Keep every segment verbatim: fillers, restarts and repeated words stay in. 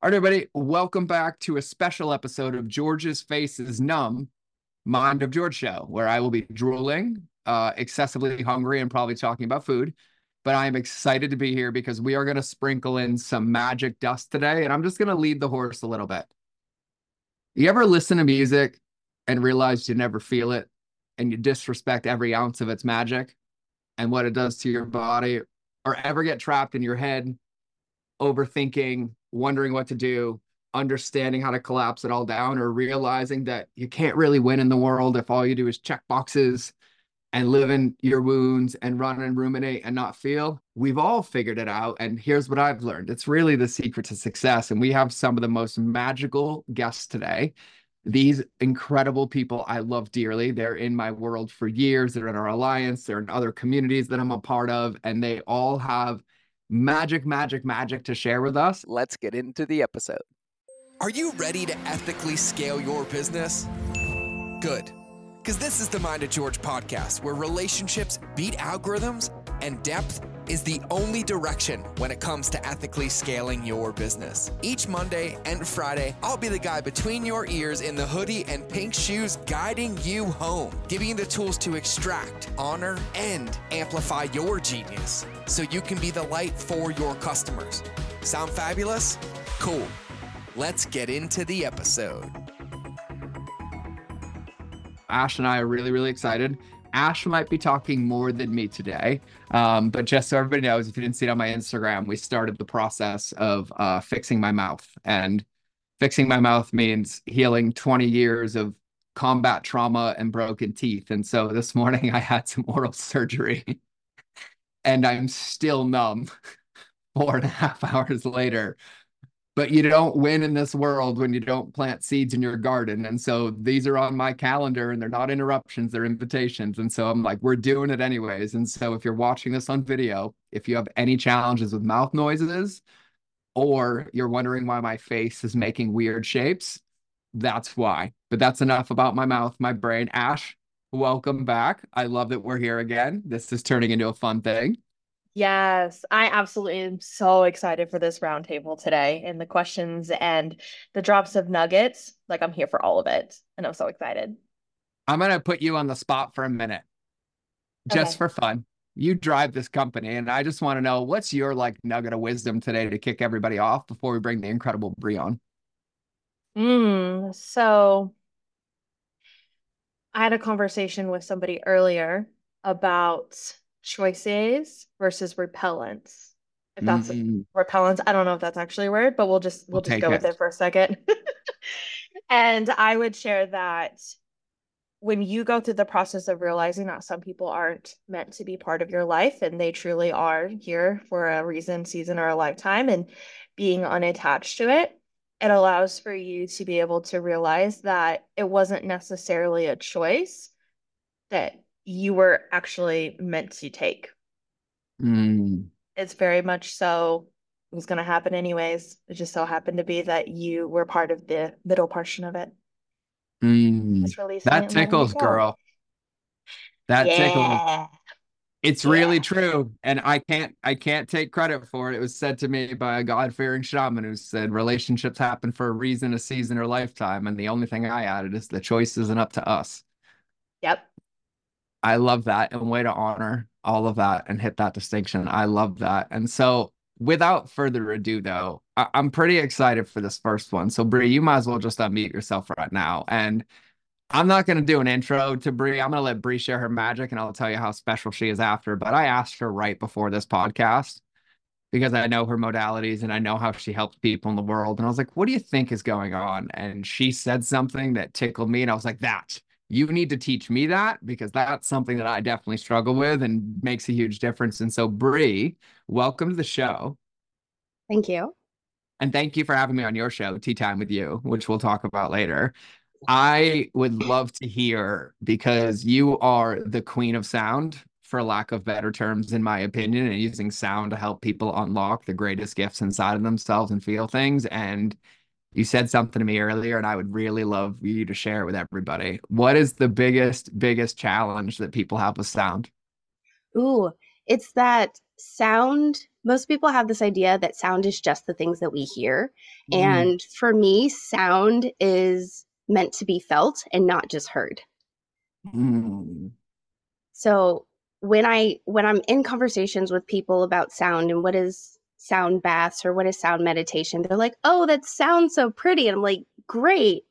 All right, everybody, welcome back to a special episode of George's Face is Numb, Mind of George show, where I will be drooling, uh, excessively hungry, and probably talking about food. But I am excited to be here because we are going to sprinkle in some magic dust today, and I'm just going to lead the horse a little bit. You ever listen to music and realize you never feel it, and you disrespect every ounce of its magic and what it does to your body, or ever get trapped in your head, overthinking, wondering what to do, understanding how to collapse it all down, or realizing that you can't really win in the world if all you do is check boxes and live in your wounds and run and ruminate and not feel? We've all figured it out. And here's what I've learned. It's really the secret to success. And we have some of the most magical guests today. These incredible people I love dearly. They're in my world for years. They're in our alliance. They're in other communities that I'm a part of. And they all have magic, magic, magic to share with us. Let's get into the episode. Are you ready to ethically scale your business? Good. Because this is the Mind of George podcast, where relationships beat algorithms and depth is the only direction when it comes to ethically scaling your business. Each Monday and Friday, I'll be the guy between your ears in the hoodie and pink shoes, guiding you home, giving you the tools to extract, honor, and amplify your genius so you can be the light for your customers. Sound fabulous? Cool. Let's get into the episode. Ash and I are really, really excited. Ash might be talking more than me today, um, but just so everybody knows, if you didn't see it on my Instagram, we started the process of uh, fixing my mouth. And fixing my mouth means healing twenty years of combat trauma and broken teeth. And so this morning I had some oral surgery and I'm still numb four and a half hours later. But you don't win in this world when you don't plant seeds in your garden. And so these are on my calendar and they're not interruptions, they're invitations. And so I'm like, we're doing it anyways. And so if you're watching this on video, if you have any challenges with mouth noises, or you're wondering why my face is making weird shapes, that's why. But that's enough about my mouth, my brain. Ash, welcome back. I love that we're here again. This is turning into a fun thing. Yes, I absolutely am so excited for this roundtable today and the questions and the drops of nuggets. Like, I'm here for all of it, and I'm so excited. I'm going to put you on the spot for a minute, just Okay. for fun. You drive this company, and I just want to know, what's your like nugget of wisdom today to kick everybody off before we bring the incredible Brie on? Mm, so I had a conversation with somebody earlier about choices versus repellents. If that's Mm, repellents, I don't know if that's actually a word, but we'll just we'll we'll just take go with it. it for a second. And I would share that when you go through the process of realizing that some people aren't meant to be part of your life and they truly are here for a reason, season, or a lifetime, and being unattached to it, it allows for you to be able to realize that it wasn't necessarily a choice that you were actually meant to take. Mm, It's very much so it was going to happen anyways. It just so happened to be that you were part of the middle portion of it. mm. Just releasing it That and letting it tickles, go. girl. That tickles. Yeah. It's Yeah. really true. And I can't I can't take credit for it. It was said to me by a God-fearing shaman who said relationships happen for a reason, a season, or lifetime. And the only thing I added is the choice isn't up to us. Yep. I love that, and way to honor all of that and hit that distinction. I love that. And so without further ado, though, I- I'm pretty excited for this first one. So Brie, you might as well just unmute yourself right now. And I'm not going to do an intro to Brie. I'm going to let Brie share her magic and I'll tell you how special she is after. But I asked her right before this podcast because I know her modalities and I know how she helps people in the world. And I was like, what do you think is going on? And she said something that tickled me. And I was like, that you need to teach me that, because that's something that I definitely struggle with and makes a huge difference. And so, Brie, welcome to the show. Thank you. And thank you for having me on your show, Tea Time with You, which we'll talk about later. I would love to hear, because you are the queen of sound, for lack of better terms, in my opinion, and using sound to help people unlock the greatest gifts inside of themselves and feel things. And you said something to me earlier, and I would really love you to share it with everybody. What is the biggest, biggest challenge that people have with sound? Ooh, it's that sound most people have this idea that sound is just the things that we hear. Mm. And for me, sound is meant to be felt and not just heard. Mm. So when I when I'm in conversations with people about sound and what is sound baths or what is sound meditation, they're like, "Oh, that sounds so pretty." And I'm like, "Great.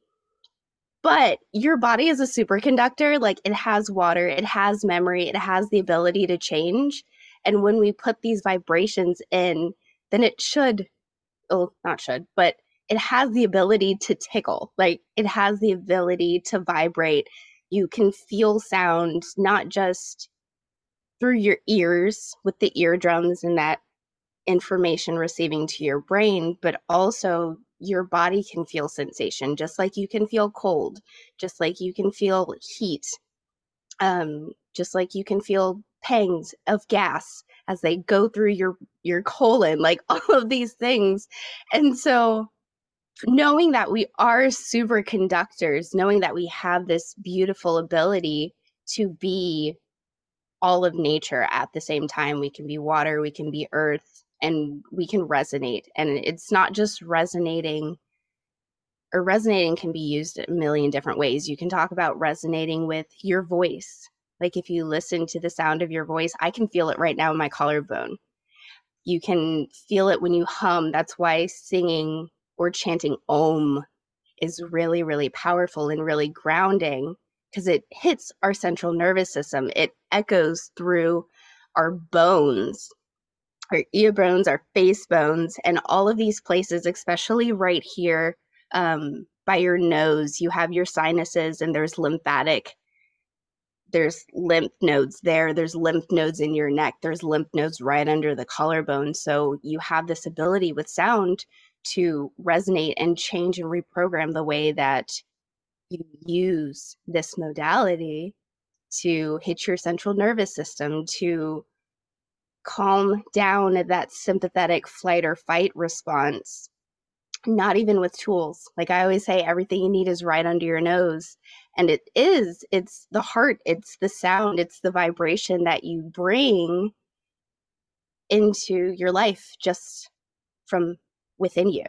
But your body is a superconductor. Like, it has water, it has memory, it has the ability to change. And when we put these vibrations in, then it should, oh, not should, but it has the ability to tickle. Like, it has the ability to vibrate. You can feel sound, not just through your ears with the eardrums and that information receiving to your brain, but also your body can feel sensation, just like you can feel cold, just like you can feel heat, um, just like you can feel pangs of gas as they go through your your colon, like all of these things. And so knowing that we are superconductors, knowing that we have this beautiful ability to be all of nature at the same time, we can be water, we can be earth, and we can resonate. And it's not just resonating, or resonating can be used a million different ways. You can talk about resonating with your voice. Like, if you listen to the sound of your voice, I can feel it right now in my collarbone. You can feel it when you hum. That's why singing or chanting Om is really, really powerful and really grounding, because it hits our central nervous system. It echoes through our bones, our ear bones, our face bones, and all of these places, especially right here um, by your nose. You have your sinuses, and there's lymphatic, there's lymph nodes there, there's lymph nodes in your neck, there's lymph nodes right under the collarbone. So you have this ability with sound to resonate and change and reprogram the way that you use this modality to hit your central nervous system, to calm down that sympathetic flight or fight response, not even with tools. Like I always say, everything you need is right under your nose. And it is, it's the heart, it's the sound, it's the vibration that you bring into your life just from within you.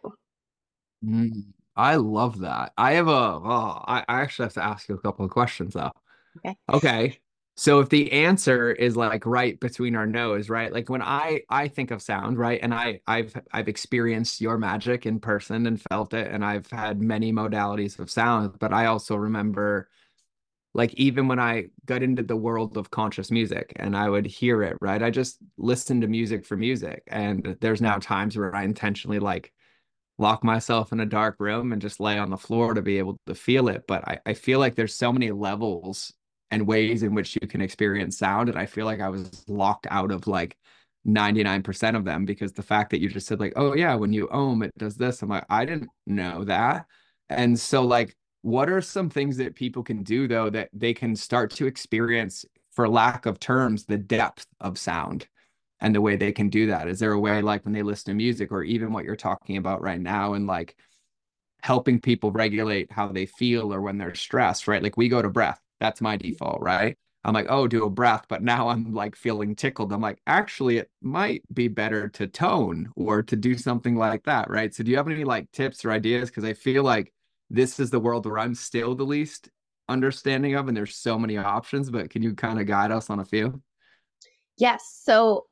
Mm, I love that. I have a, oh, I, I actually have to ask you a couple of questions though. Okay. Okay. So if the answer is like right between our nose, right? Like when I I think of sound, right? And I I've I've experienced your magic in person and felt it, and I've had many modalities of sound, but I also remember like even when I got into the world of conscious music and I would hear it, right? I just listened to music for music. And there's now times where I intentionally like lock myself in a dark room and just lay on the floor to be able to feel it. But I, I feel like there's so many levels and ways in which you can experience sound. And I feel like I was locked out of like ninety-nine percent of them, because the fact that you just said like, oh yeah, when you ohm, it does this. I'm like, I didn't know that. And so like, what are some things that people can do though, that they can start to experience, for lack of terms, the depth of sound? And the way they can do that, is there a way, like when they listen to music, or even what you're talking about right now, and like helping people regulate how they feel or when they're stressed, right? Like we go to breath. That's my default, right? I'm like, oh, do a breath. But now I'm like feeling tickled. I'm like, actually, it might be better to tone or to do something like that, right? So do you have any like tips or ideas? Because I feel like this is the world where I'm still the least understanding of, and there's so many options, but can you kind of guide us on a few? Yes. So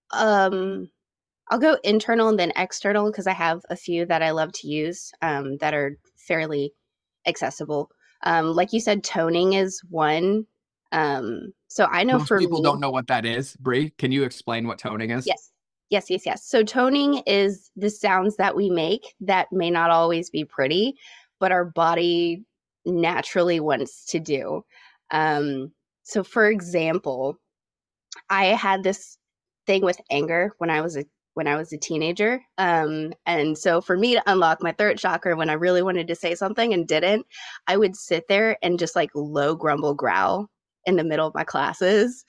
um I'll go internal and then external, because I have a few that I love to use um, that are fairly accessible. Um, like you said, toning is one. Um, so I know Most for people me, don't know what that is. Bree, can you explain what toning is? yes, yes, yes, yes. So toning is the sounds that we make that may not always be pretty, but our body naturally wants to do. Um, so for example, I had this thing with anger when I was a when I was a teenager. Um, and so for me to unlock my third chakra when I really wanted to say something and didn't, I would sit there and just like low grumble growl in the middle of my classes.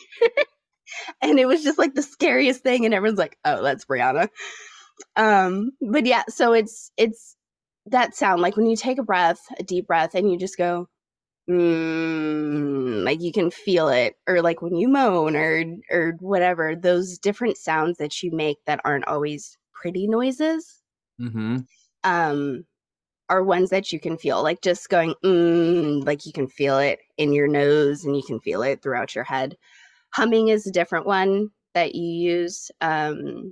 And it was just like the scariest thing. And everyone's like, oh, that's Brianna. Um, but yeah, so it's it's that sound, like when you take a breath, a deep breath, and you just go, mm, like you can feel it, or like when you moan or or whatever, those different sounds that you make that aren't always pretty noises Mm-hmm. um are ones that you can feel, like just going mm, like you can feel it in your nose and you can feel it throughout your head. Humming is a different one that you use. um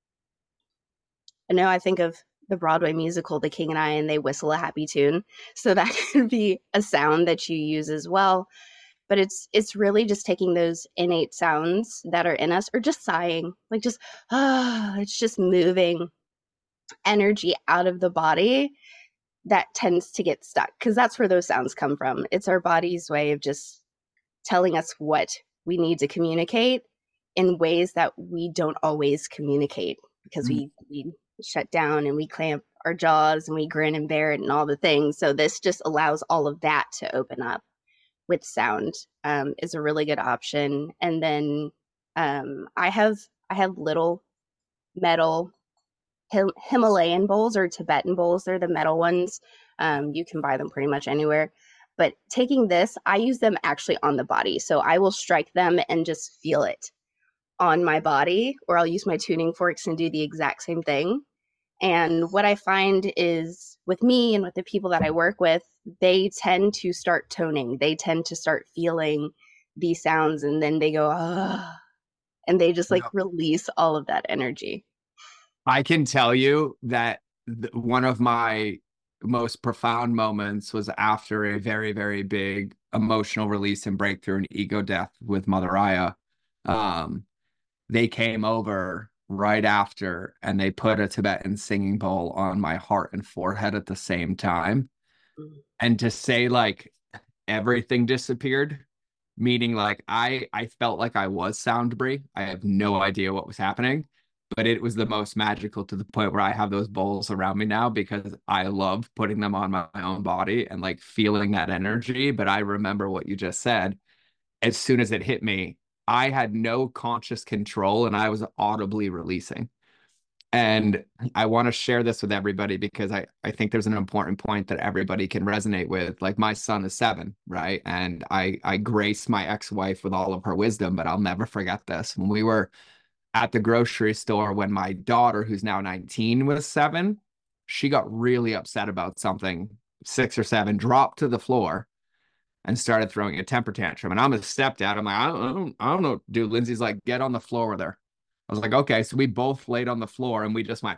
I know I think of the Broadway musical The King and I, and they whistle a happy tune, so that could be a sound that you use as well. But it's it's really just taking those innate sounds that are in us, or just sighing, like just ah, it's just moving energy out of the body that tends to get stuck, because that's where those sounds come from. It's our body's way of just telling us what we need to communicate in ways that we don't always communicate, because we, we shut down and we clamp our jaws and we grin and bear it and all the things. So this just allows all of that to open up with sound. Um, is a really good option. And then um, I have I have little metal Him- Himalayan bowls or Tibetan bowls. They're the metal ones. Um, you can buy them pretty much anywhere. But taking this, I use them actually on the body. So I will strike them and just feel it on my body, or I'll use my tuning forks and do the exact same thing. And what I find is with me and with the people that I work with, they tend to start toning. They tend to start feeling these sounds, and then they go, ah, and they just like Yep. release all of that energy. I can tell you that th- one of my most profound moments was after a very, very big emotional release and breakthrough and ego death with Mother Aya. Um, they came over right after and they put a Tibetan singing bowl on my heart and forehead at the same time. Mm. And to say like everything disappeared, meaning like I I felt like I was Soundbrie. I have no idea what was happening, but it was the most magical, to the point where I have those bowls around me now because I love putting them on my, my own body and like feeling that energy. But I remember what you just said. As soon as it hit me, I had no conscious control and I was audibly releasing. And I want to share this with everybody because I, I think there's an important point that everybody can resonate with. Like my son is seven, right? And I, I grace my ex-wife with all of her wisdom, but I'll never forget this. When we were at the grocery store, when my daughter, who's now nineteen, was seven, she got really upset about something, six or seven, dropped to the floor and started throwing a temper tantrum. And I'm a stepdad. I'm like, I don't, I don't, I don't know, dude. Lindsay's like, get on the floor with her. I was like, okay. So we both laid on the floor and we just went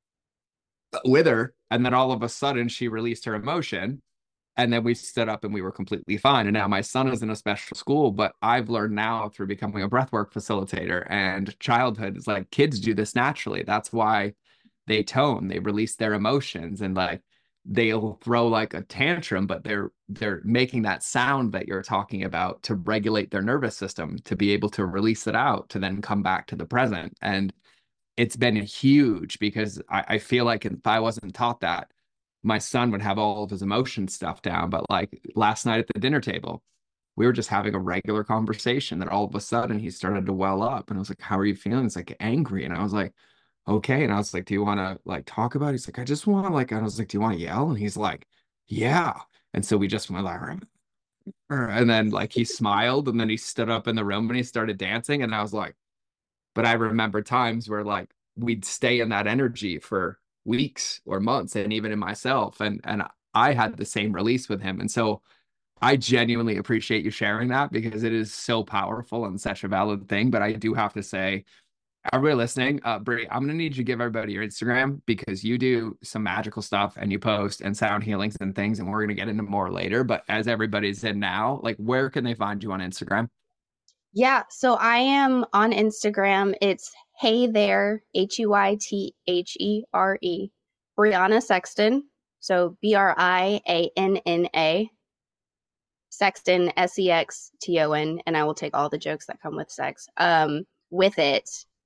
with her. And then all of a sudden she released her emotion. And then we stood up and we were completely fine. And now my son is in a special school, but I've learned now through becoming a breathwork facilitator and childhood is like kids do this naturally. That's why they tone, they release their emotions, and like they'll throw like a tantrum, but they're they're making that sound that you're talking about to regulate their nervous system to be able to release it out to then come back to the present. And it's been huge because I, I feel like if I wasn't taught that, my son would have all of his emotion stuff down. But like last night at the dinner table, we were just having a regular conversation that all of a sudden he started to well up. And I was like, how are you feeling? It's like angry. And I was like, okay. And I was like, do you want to like talk about it? He's like, I just want to like, I was like, do you want to yell? And he's like, yeah. And so we just went like, and then like he smiled and then he stood up in the room and he started dancing. And I was like, but I remember times where like we'd stay in that energy for weeks or months, and even in myself. And and I had the same release with him. And so I genuinely appreciate you sharing that because it is so powerful and such a valid thing. But I do have to say, everybody listening, uh, Brie, I'm gonna need you to give everybody your Instagram because you do some magical stuff and you post and sound healings and things, and we're gonna get into more later. But as everybody's in now, like where can they find you on Instagram? Yeah, so I am on Instagram. It's Hey There, H U I T H E R E, Brianna Sexton. So B R I A N N A, Sexton, S E X T O N, and I will take all the jokes that come with sex. Um, with it,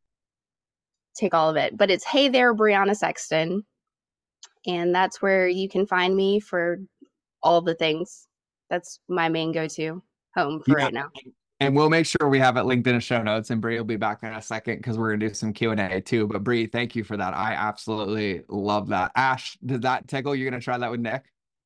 take all of it. But it's Hey There, Brianna Sexton. And that's where you can find me for all the things. That's my main go-to home for Yeah. right now. And we'll make sure we have it linked in the show notes, and Brie will be back in a second because we're gonna do some Q and A too. But Brie, thank you for that. I absolutely love that. Ash, did that tickle? You're gonna try that with Nick?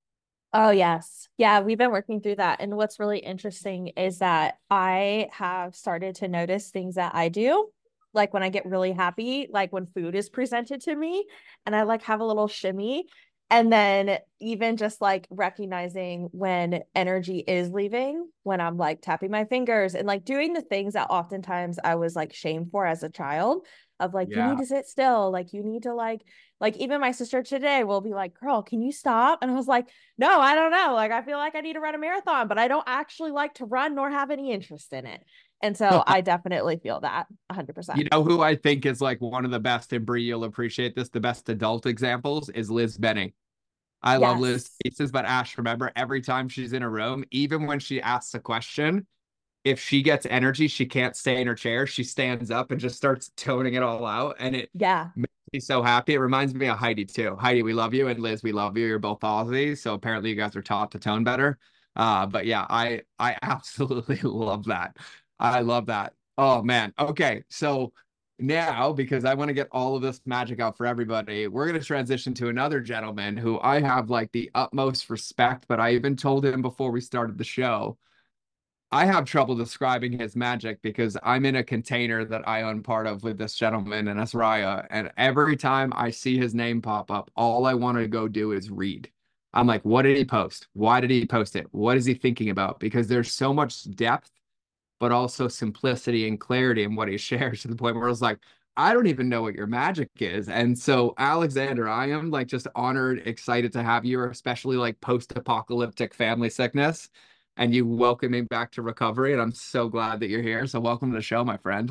Oh, yes. Yeah, we've been working through that. And what's really interesting is that I have started to notice things that I do. Like when I get really happy, like when food is presented to me and I like have a little shimmy. And then even just like recognizing when energy is leaving, when I'm like tapping my fingers and like doing the things that oftentimes I was like shamed for as a child of like, you need Yeah. to sit still. Like you need to like, like even my sister today will be like, girl, can you stop? And I was like, no, I don't know. Like, I feel like I need to run a marathon, but I don't actually like to run nor have any interest in it. And so I definitely feel that one hundred percent. You know who I think is like one of the best, and Brie, you'll appreciate this, the best adult examples is Liz Benning. I love Liz Yes. pieces, but Ash, remember, every time she's in a room, even when she asks a question, if she gets energy, she can't stay in her chair. She stands up and just starts toning it all out. And it Yeah. makes me so happy. It reminds me of Heidi too. Heidi, we love you. And Liz, we love you. You're both Aussies. So apparently you guys are taught to tone better. Uh, but yeah, I I absolutely love that. I love that. Oh man. Okay. So now, because I want to get all of this magic out for everybody, we're going to transition to another gentleman who I have like the utmost respect, but I even told him before we started the show I have trouble describing his magic because I'm in a container that I own part of with this gentleman and Asraya. And every time I see his name pop up, all I want to go do is read. I'm like, what did he post? Why did he post it? What is he thinking about? Because there's so much depth, but also simplicity and clarity in what he shares to the point where it's like, I don't even know what your magic is. And so, Alexander, I am like just honored, excited to have you, especially like post-apocalyptic family sickness and you welcoming back to recovery. And I'm so glad that you're here. So welcome to the show, my friend.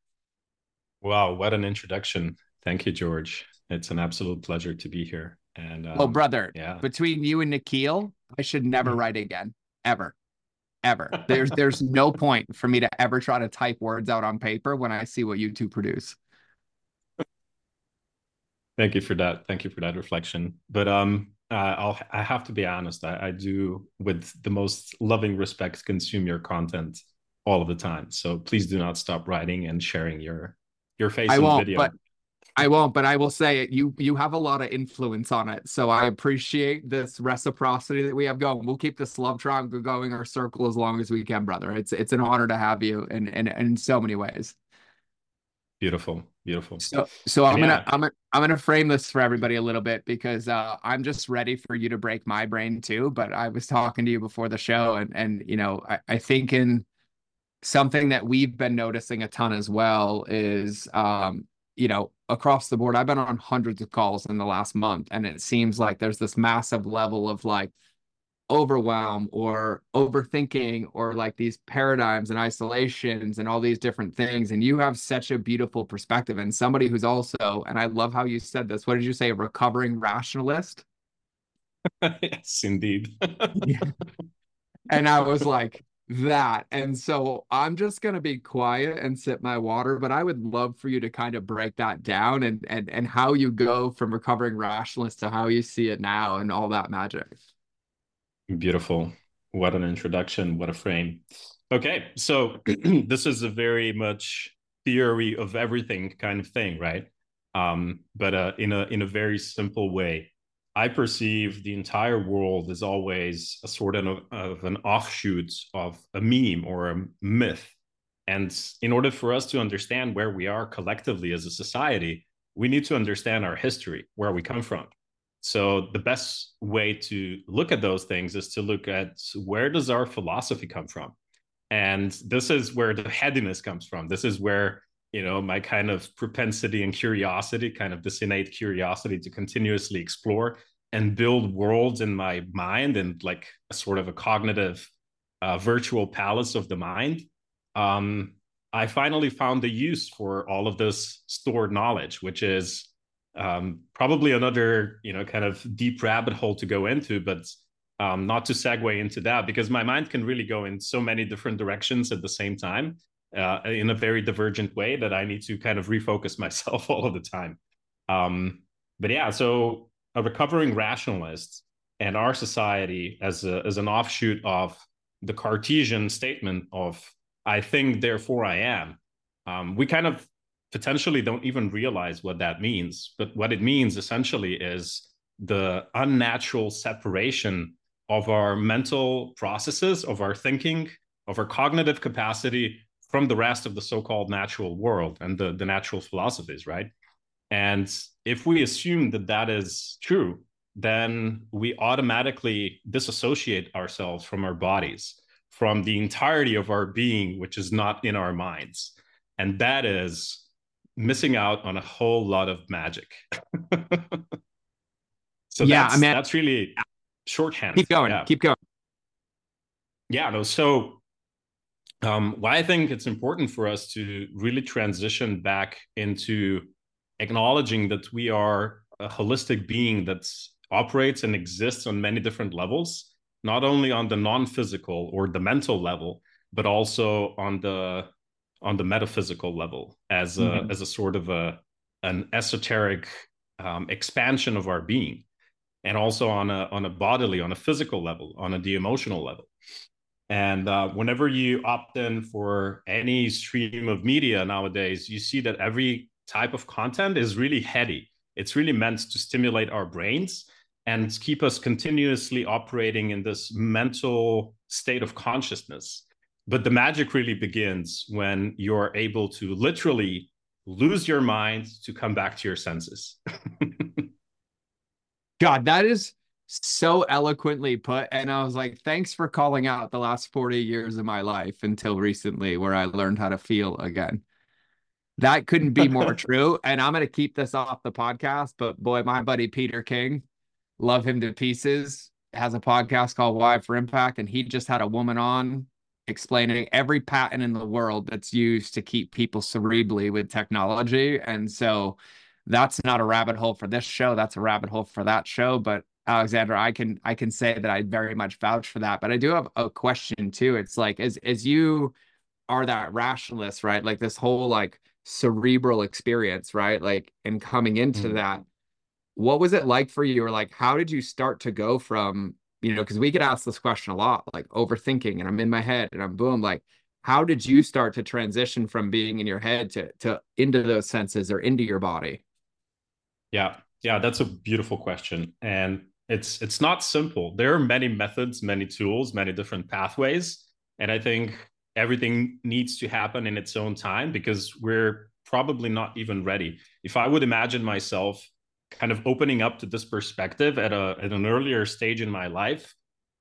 Wow, what an introduction. Thank you, George. It's an absolute pleasure to be here. And um, well, brother, yeah, between you and Nikhil, I should never write again, ever, ever. There's there's no point for me to ever try to type words out on paper when I see what you two produce. Thank you for that. Thank you for that reflection. But um, uh, I'll I have to be honest. I, I do, with the most loving respect, consume your content all of the time. So please do not stop writing and sharing your your face I on won't, video. but I won't, but I will say it. You you have a lot of influence on it, so I appreciate this reciprocity that we have going. We'll keep this love triangle going, our circle, as long as we can, brother. It's it's an honor to have you, in in, in so many ways. Beautiful, beautiful. So so I'm And gonna yeah, I'm gonna I'm gonna frame this for everybody a little bit because uh, I'm just ready for you to break my brain too. But I was talking to you before the show, and and you know I, I think in something that we've been noticing a ton as well is um you know across the board I've been on hundreds of calls in the last month and it seems like there's this massive level of like overwhelm or overthinking or like these paradigms and isolations and all these different things and you have such a beautiful perspective and somebody who's also, and I love how you said this, what did you say, a recovering rationalist? yes, indeed. Yeah. And I was like, that. And so I'm just going to be quiet and sip my water, but I would love for you to kind of break that down and and and how you go from recovering rationalist to how you see it now and all that magic. Beautiful. What an introduction. What a frame. Okay, so this is a very much theory of everything kind of thing, right? Um, but uh, in a in a very simple way. I perceive the entire world as always a sort of, of an offshoot of a meme or a myth. And in order for us to understand where we are collectively as a society, we need to understand our history, where we come from. So the best way to look at those things is to look at where does our philosophy come from? And this is where the headiness comes from. This is where, you know, my kind of propensity and curiosity, kind of this innate curiosity to continuously explore and build worlds in my mind and like a sort of a cognitive uh, virtual palace of the mind. Um, I finally found the use for all of this stored knowledge, which is um, probably another, you know, kind of deep rabbit hole to go into, but um, not to segue into that because my mind can really go in so many different directions at the same time uh, in a very divergent way that I need to kind of refocus myself all of the time. Um, but yeah, so a recovering rationalist and our society as, a, as an offshoot of the Cartesian statement of I think, therefore I am, um, we kind of potentially don't even realize what that means. But what it means essentially is the unnatural separation of our mental processes, of our thinking, of our cognitive capacity from the rest of the so-called natural world and the, the natural philosophies, right? And if we assume that that is true, then we automatically disassociate ourselves from our bodies, from the entirety of our being, which is not in our minds. And that is missing out on a whole lot of magic. So yeah, that's, I mean, that's really shorthand. Keep going, yeah. keep going. Yeah, no, so um, why I think it's important for us to really transition back into acknowledging that we are a holistic being that operates and exists on many different levels, not only on the non-physical or the mental level, but also on the on the metaphysical level as a mm-hmm. as a sort of a an esoteric um, expansion of our being, and also on a on a bodily, on a physical level, on a the emotional level. And uh, whenever you opt in for any stream of media nowadays, you see that every type of content is really heady. It's really meant to stimulate our brains and keep us continuously operating in this mental state of consciousness. But the magic really begins when you're able to literally lose your mind to come back to your senses. God, that is so eloquently put. And I was like, thanks for calling out the last forty years of my life until recently, where I learned how to feel again. That couldn't be more true. And I'm going to keep this off the podcast, but boy, my buddy Peter King, love him to pieces, has a podcast called Wired for Impact. And he just had a woman on explaining every patent in the world that's used to keep people cerebrally with technology. And so that's not a rabbit hole for this show. That's a rabbit hole for that show. But Alexander, I can I can say that I very much vouch for that. But I do have a question too. It's like, as as you are that rationalist, right? Like this whole like cerebral experience, right? Like, and coming into mm. that, what was it like for you? Or like, how did you start to go from, you know, because we get asked this question a lot, like overthinking, and I'm in my head and I'm boom, like, how did you start to transition from being in your head to to into those senses or into your body? Yeah, yeah, that's a beautiful question. And it's it's not simple. There are many methods, many tools, many different pathways. And I think everything needs to happen in its own time, because we're probably not even ready. If I would imagine myself kind of opening up to this perspective at a at an earlier stage in my life,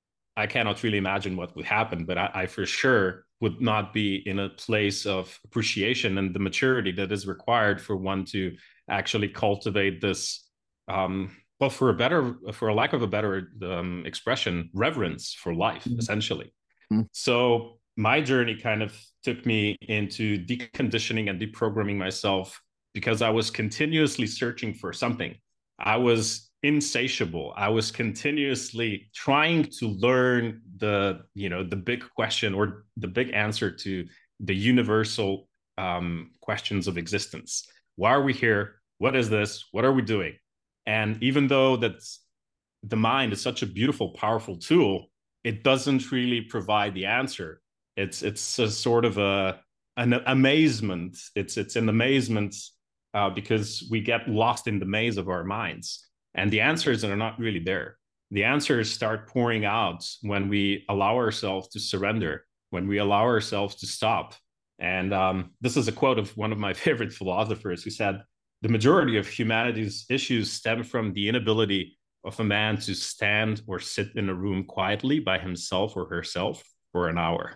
I cannot really imagine what would happen, but I, I for sure would not be in a place of appreciation and the maturity that is required for one to actually cultivate this, um, well, for a better, for a lack of a better um, expression, reverence for life, mm-hmm. essentially. Mm-hmm. So my journey kind of took me into deconditioning and deprogramming myself, because I was continuously searching for something. I was insatiable. I was continuously trying to learn the, you know, the big question or the big answer to the universal um, questions of existence. Why are we here? What is this? What are we doing? And even though that's, the mind is such a beautiful, powerful tool, it doesn't really provide the answer. It's it's a sort of a an amazement. It's it's an amazement uh, because we get lost in the maze of our minds, and the answers are not really there. The answers start pouring out when we allow ourselves to surrender, when we allow ourselves to stop. And um, this is a quote of one of my favorite philosophers who said, "The majority of humanity's issues stem from the inability of a man to stand or sit in a room quietly by himself or herself for an hour."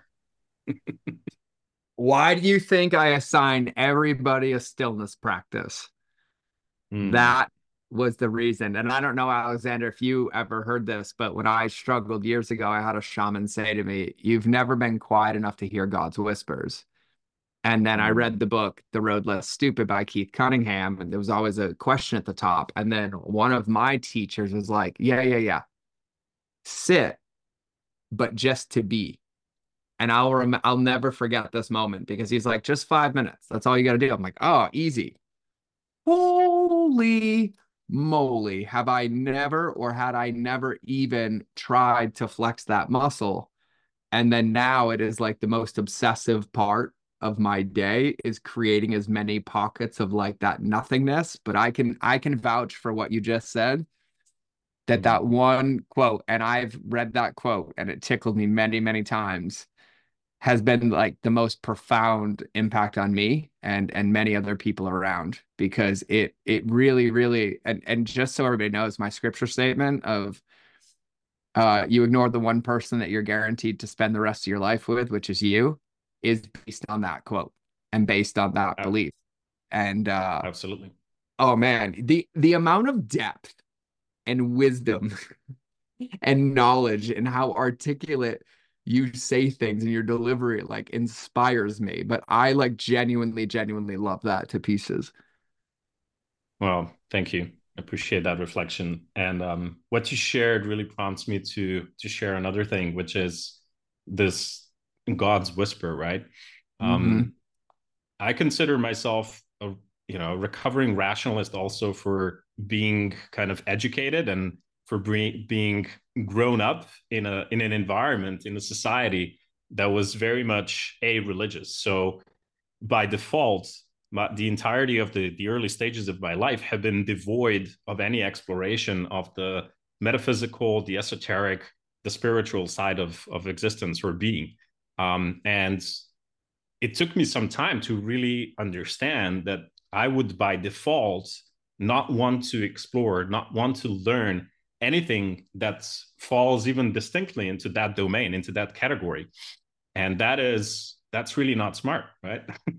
Why do you think I assign everybody a stillness practice? Mm. That was the reason. And I don't know, Alexander, if you ever heard this, but when I struggled years ago, I had a shaman say to me, "You've never been quiet enough to hear God's whispers." And then I read the book, The Road Less Stupid by Keith Cunningham, and there was always a question at the top. And then one of my teachers was like, yeah, yeah, yeah, sit, but just to be. And I'll rem- I'll never forget this moment, because he's like, just five minutes. That's all you got to do. I'm like, oh, easy. Holy moly. Have I never, or had I never even tried to flex that muscle? And then now it is like the most obsessive part of my day, is creating as many pockets of like that nothingness. But I can, I can vouch for what you just said. that Mhm. that one quote, and I've read that quote and it tickled me many, many times, has been like the most profound impact on me and and many other people around, because it it really, really, and and just so everybody knows, my scripture statement of uh you ignore the one person that you're guaranteed to spend the rest of your life with, which is you, is based on that quote and based on that Ab- belief. And uh Absolutely. oh man, the the amount of depth and wisdom and knowledge and how articulate you say things and your delivery like inspires me. But I like genuinely, genuinely love that to pieces. Well, thank you. I appreciate that reflection. And um, what you shared really prompts me to to share another thing, which is this God's whisper, right? Mm-hmm. Um, I consider myself a you know recovering rationalist also for being kind of educated and for bre- being grown up in a in an environment in a society that was very much a religious. So by default, my, the entirety of the, the early stages of my life have been devoid of any exploration of the metaphysical, the esoteric, the spiritual side of, of existence or being. Um, and it took me some time to really understand that I would, by default, not want to explore, not want to learn anything that falls even distinctly into that domain, into that category. And that is that's really not smart, right?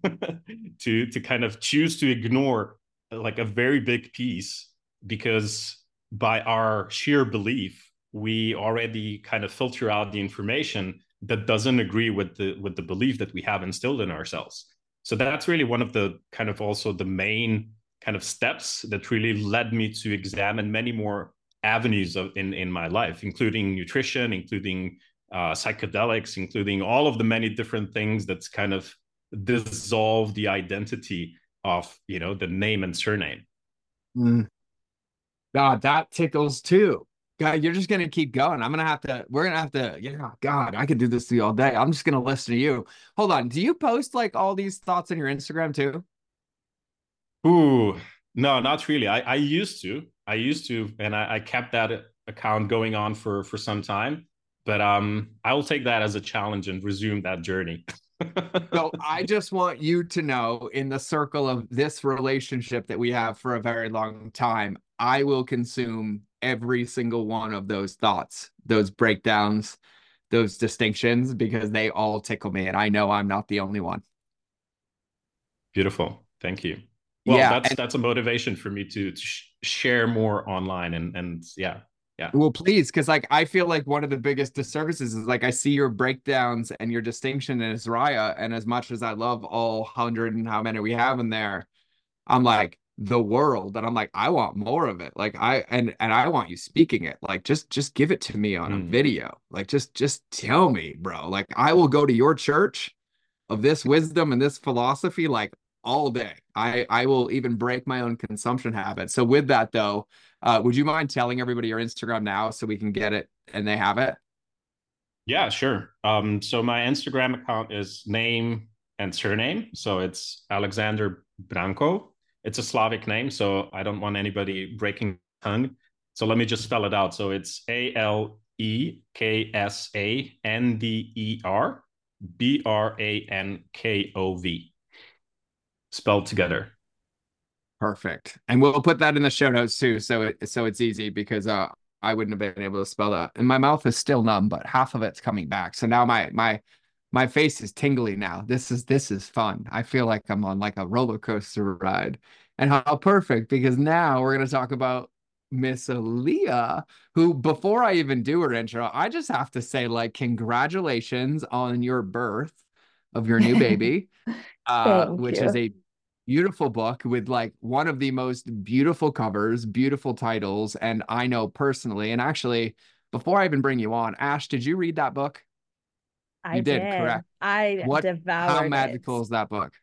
to to kind of choose to ignore like a very big piece because by our sheer belief we already kind of filter out the information that doesn't agree with the with the belief that we have instilled in ourselves. So that's really one of the kind of also the main kind of steps that really led me to examine many more avenues of in in my life, including nutrition, including uh, psychedelics, including all of the many different things that's kind of dissolve the identity of, you know, the name and surname. Mm. God, that tickles too. God, you're just gonna keep going. I'm gonna have to, we're gonna have to, yeah, God, I could do this to you all day. I'm just gonna listen to you. Hold on. Do you post like all these thoughts on your Instagram too? Ooh, no, not really. I, I used to, I used to, and I, I kept that account going on for for some time. But um, I will take that as a challenge and resume that journey. So I just want you to know, in the circle of this relationship that we have for a very long time, I will consume every single one of those thoughts, those breakdowns, those distinctions, because they all tickle me. And I know I'm not the only one. Beautiful. Thank you. Well, Yeah. that's And that's a motivation for me to, to sh- share more online and and yeah, yeah. well, please, because like I feel like one of the biggest disservices is like I see your breakdowns and your distinction in Israel. And as much as I love all hundred and how many we have in there, I'm like the world, and I'm like I want more of it. Like I and and I want you speaking it. Like just just give it to me on a Mm. video. Like just just tell me, bro. Like I will go to your church of this wisdom and this philosophy like all day. I I will even break my own consumption habits. So with that though, uh, would you mind telling everybody your Instagram now so we can get it and they have it? Yeah, sure. Um, so my Instagram account is name and surname. So it's Alexander Branko. It's a Slavic name, so I don't want anybody breaking tongue. So let me just spell it out. So it's A L E K S A N D E R B R A N K O V. Spelled together. Perfect. And we'll put that in the show notes too, so it so it's easy, because uh I wouldn't have been able to spell that. And my mouth is still numb, but half of it's coming back. So now my my my face is tingly now. This is this is fun. I feel like I'm on like a roller coaster ride. And how perfect, because now we're gonna talk about Miss Aaliyah, who, before I even do her intro, I just have to say, like, congratulations on your birth of your new baby, uh, Thank which is you. a beautiful book with like one of the most beautiful covers, beautiful titles. And I know personally, and actually, before I even bring you on, Ash, did you read that book? I You did, did. correct? I What, how devoured it. magical is that book?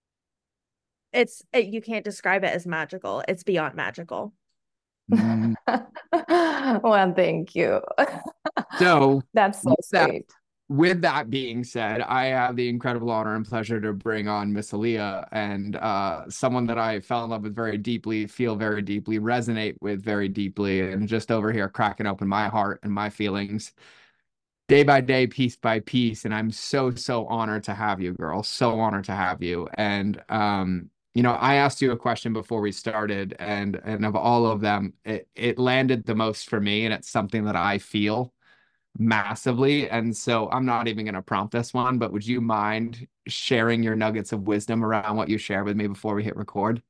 It's it, you can't describe it as magical. It's beyond magical. Mm. Well, thank you. So, That's so with that, sweet. with that being said, I have the incredible honor and pleasure to bring on Miss Aaliyah, and uh, someone that I fell in love with very deeply, feel very deeply, resonate with very deeply, and just over here cracking open my heart and my feelings day by day, piece by piece. And I'm so, so honored to have you, girl. So honored to have you. And, um, you know, I asked you a question before we started, and and of all of them, it, it landed the most for me, and it's something that I feel massively. And so I'm not even going to prompt this one, but would you mind sharing your nuggets of wisdom around what you shared with me before we hit record?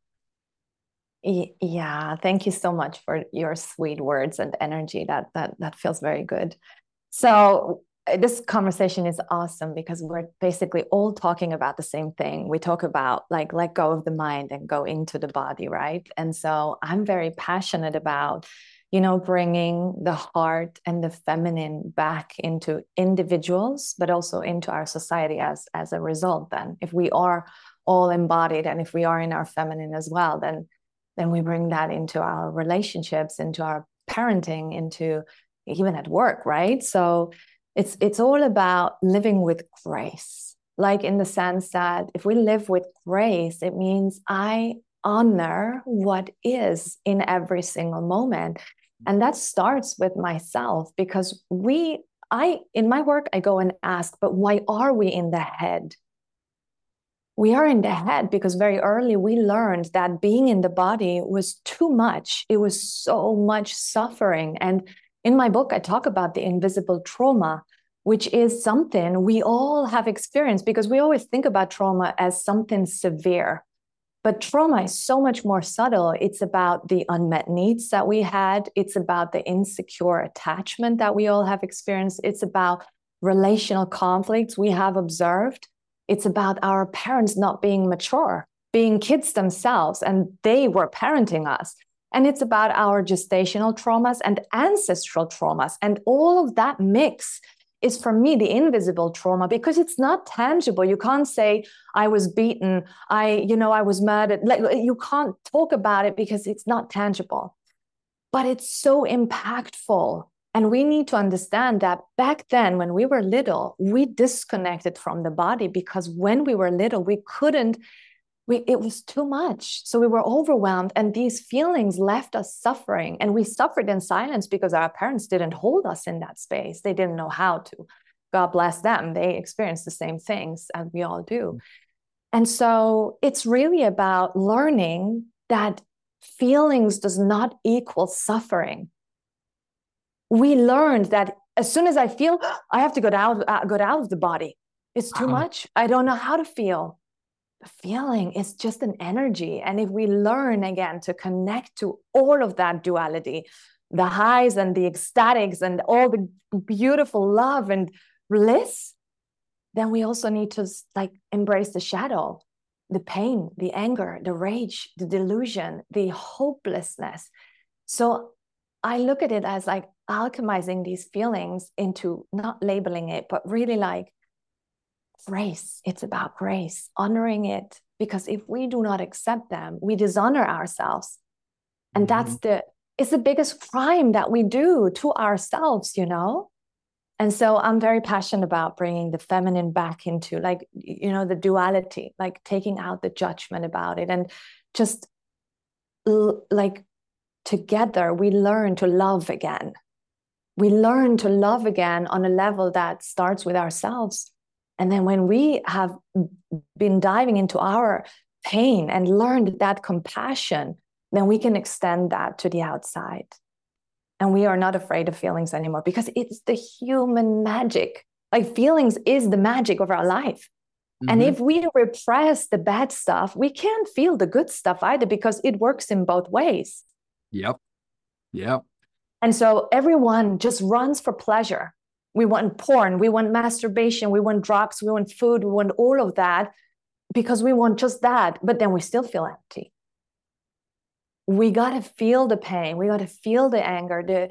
Yeah, thank you so much for your sweet words and energy. That that that feels very good. So this conversation is awesome because we're basically all talking about the same thing. We talk about like let go of the mind and go into the body, right? And so I'm very passionate about, you know, bringing the heart and the feminine back into individuals, but also into our society as as a result. Then if we are all embodied and if we are in our feminine as well, then then we bring that into our relationships, into our parenting, into even at work, right? So it's it's all about living with grace, like in the sense that if we live with grace, it means I honor what is in every single moment. And that starts with myself, because we, I, in my work, I go and ask, but why are we in the head? We are in the head because very early we learned that being in the body was too much. It was so much suffering. And in my book, I talk about the invisible trauma, which is something we all have experienced, because we always think about trauma as something severe. But trauma is so much more subtle. It's about the unmet needs that we had. It's about the insecure attachment that we all have experienced. It's about relational conflicts we have observed. It's about our parents not being mature, being kids themselves, and they were parenting us. And it's about our gestational traumas and ancestral traumas. And all of that mix is, for me, the invisible trauma, because it's not tangible. You can't say, I was beaten, I, you know, I was murdered. Like, you can't talk about it because it's not tangible. But it's so impactful. And we need to understand that back then, when we were little, we disconnected from the body, because when we were little, we couldn't, we, it was too much. So we were overwhelmed, and these feelings left us suffering. And we suffered in silence because our parents didn't hold us in that space. They didn't know how to. God bless them. They experienced the same things as we all do. And so it's really about learning that feelings does not equal suffering. We learned that as soon as I feel, I have to go out, uh, go out of the body. It's too much. I don't know how to feel. The feeling is just an energy. And if we learn again to connect to all of that duality, the highs and the ecstatics and all the beautiful love and bliss, then we also need to like embrace the shadow, the pain, the anger, the rage, the delusion, the hopelessness. So I look at it as like alchemizing these feelings into not labeling it, but really like grace. It's about grace, honoring it, because if we do not accept them, we dishonor ourselves. And mm-hmm. that's the, it's the biggest crime that we do to ourselves, you know? And so I'm very passionate about bringing the feminine back into like, you know, the duality, like taking out the judgment about it, and just l- like together we learn to love again. We learn to love again on a level that starts with ourselves. And then when we have been diving into our pain and learned that compassion, then we can extend that to the outside. And we are not afraid of feelings anymore, because it's the human magic. Like feelings is the magic of our life. Mm-hmm. And if we repress the bad stuff, we can't feel the good stuff either, because it works in both ways. Yep. Yep. And so everyone just runs for pleasure. We want porn, we want masturbation, we want drugs, we want food, we want all of that, because we want just that, but then we still feel empty. We got to feel the pain, we got to feel the anger, the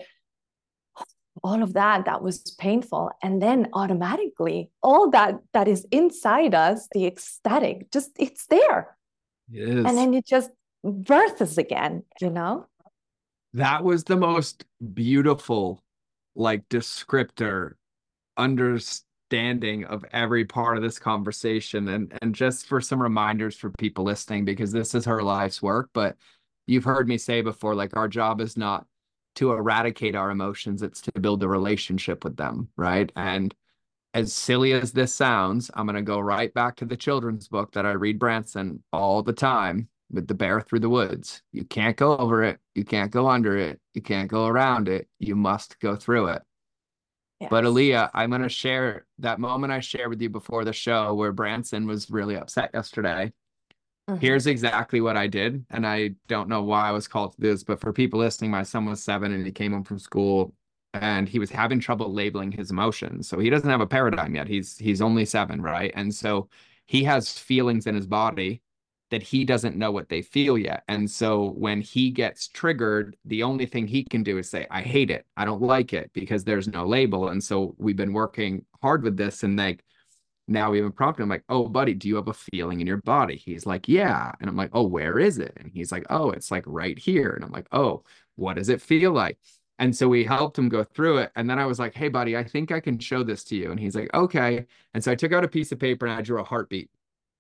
all of that that was painful, and then automatically all that that is inside us, the ecstatic, just it's there. Yes. And then it just births again, you know? That was the most beautiful like descriptor, under understanding of every part of this conversation, and and just for some reminders for people listening, because this is her life's work. But you've heard me say before, like, our job is not to eradicate our emotions, it's to build a relationship with them, right? And as silly as this sounds, I'm going to go right back to the children's book that I read Branson all the time, with the bear through the woods. You can't go over it. You can't go under it. You can't go around it. You must go through it. Yes. But Aaliyah, I'm going to share that moment I shared with you before the show where Branson was really upset yesterday. Mm-hmm. Here's exactly what I did. And I don't know why I was called to this, but for people listening, my son was seven and he came home from school and he was having trouble labeling his emotions. So he doesn't have a paradigm yet. He's he's only seven, right? And so he has feelings in his body that he doesn't know what they feel yet. And so when he gets triggered, the only thing he can do is say, I hate it. I don't like it, because there's no label. And so we've been working hard with this, and like now we have a prompt. I'm like, oh, buddy, do you have a feeling in your body? He's like, yeah. And I'm like, oh, where is it? And he's like, oh, it's like right here. And I'm like, oh, what does it feel like? And so we helped him go through it. And then I was like, hey, buddy, I think I can show this to you. And he's like, okay. And so I took out a piece of paper and I drew a heartbeat.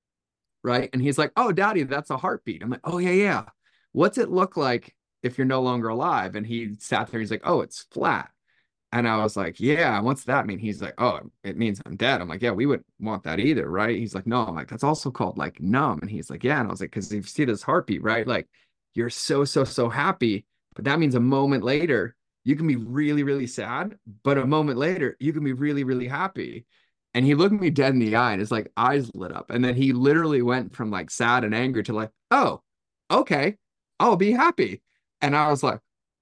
Right. And he's like, oh, daddy, that's a heartbeat. I'm like, oh, yeah, yeah. What's it look like if you're no longer alive? And he sat there. He's like, oh, it's flat. And I was like, yeah, what's that mean? He's like, oh, it means I'm dead. I'm like, yeah, we wouldn't want that either, right? He's like, no. I'm like, that's also called like numb. And he's like, yeah. And I was like, because you see this heartbeat, right? Like, you're so, so, so happy. But that means a moment later, you can be really, really sad. But a moment later, you can be really, really happy. And he looked me dead in the eye and his like eyes lit up. And then he literally went from like sad and angry to like, oh, okay, I'll be happy. And I was like,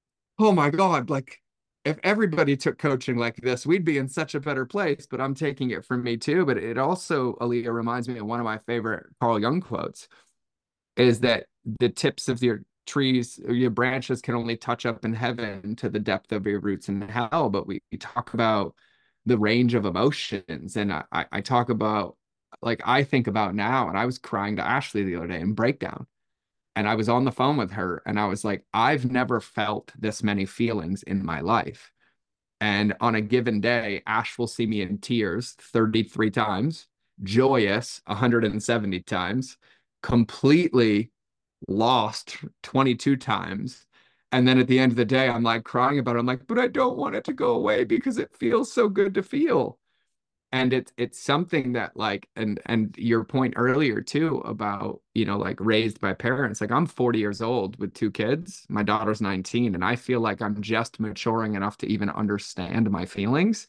oh my God, like, if everybody took coaching like this, we'd be in such a better place. But I'm taking it from me too. But it also, Aaliyah, reminds me of one of my favorite Carl Jung quotes, is that the tips of your trees or your branches can only touch up in heaven to the depth of your roots in hell. But we, we talk about the range of emotions. And I, I talk about, like, I think about now, and I was crying to Ashley the other day in breakdown. And I was on the phone with her and I was like, I've never felt this many feelings in my life. And on a given day, Ash will see me in tears thirty-three times, joyous one hundred seventy times, completely lost twenty-two times. And then at the end of the day, I'm like crying about it. I'm like, but I don't want it to go away because it feels so good to feel. And it's it's something that like, and and your point earlier too about, you know, like raised by parents, like I'm forty years old with two kids. My daughter's nineteen, and I feel like I'm just maturing enough to even understand my feelings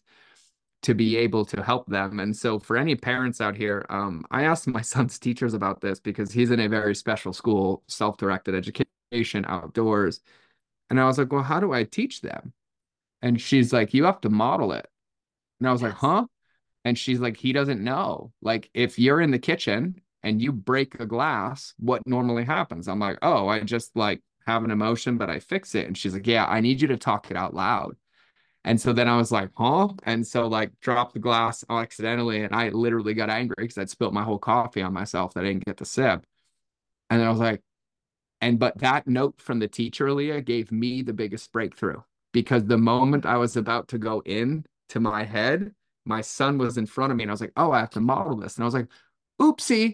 to be able to help them. And so for any parents out here, um, I asked my son's teachers about this because he's in a very special school, self-directed education, outdoors. And I was like, well, how do I teach them? And she's like, you have to model it. And I was yes. like, huh? And she's like, he doesn't know. Like, if you're in the kitchen and you break a glass, what normally happens? I'm like, oh, I just like have an emotion, but I fix it. And she's like, yeah, I need you to talk it out loud. And so then I was like, huh? And so like dropped the glass accidentally. And I literally got angry because I'd spilt my whole coffee on myself that I didn't get to sip. And then I was like, and but that note from the teacher, Leah, gave me the biggest breakthrough, because the moment I was about to go in to my head, my son was in front of me and I was like, oh, I have to model this. And I was like, oopsie,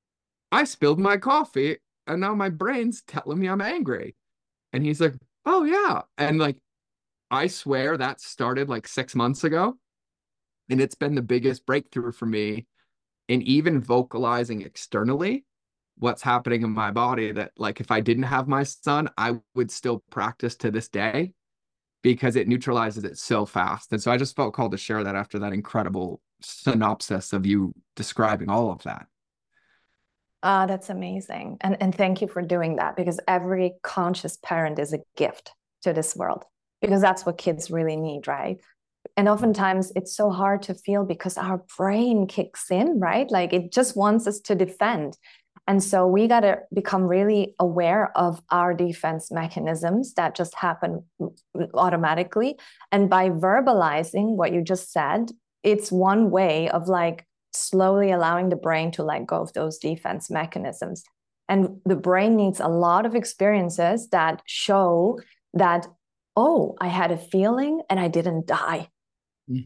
I spilled my coffee and now my brain's telling me I'm angry. And he's like, oh yeah. And like, I swear that started like six months ago. And it's been the biggest breakthrough for me in even vocalizing externally what's happening in my body, that like, if I didn't have my son, I would still practice to this day, because it neutralizes it so fast. And so I just felt called to share that after that incredible synopsis of you describing all of that. Ah, uh, that's amazing. And, and thank you for doing that, because every conscious parent is a gift to this world, because that's what kids really need, right? And oftentimes it's so hard to feel because our brain kicks in, right? Like it just wants us to defend. And so we got to become really aware of our defense mechanisms that just happen automatically. And by verbalizing what you just said, it's one way of like slowly allowing the brain to let go of those defense mechanisms. And the brain needs a lot of experiences that show that, oh, I had a feeling and I didn't die. Mm-hmm.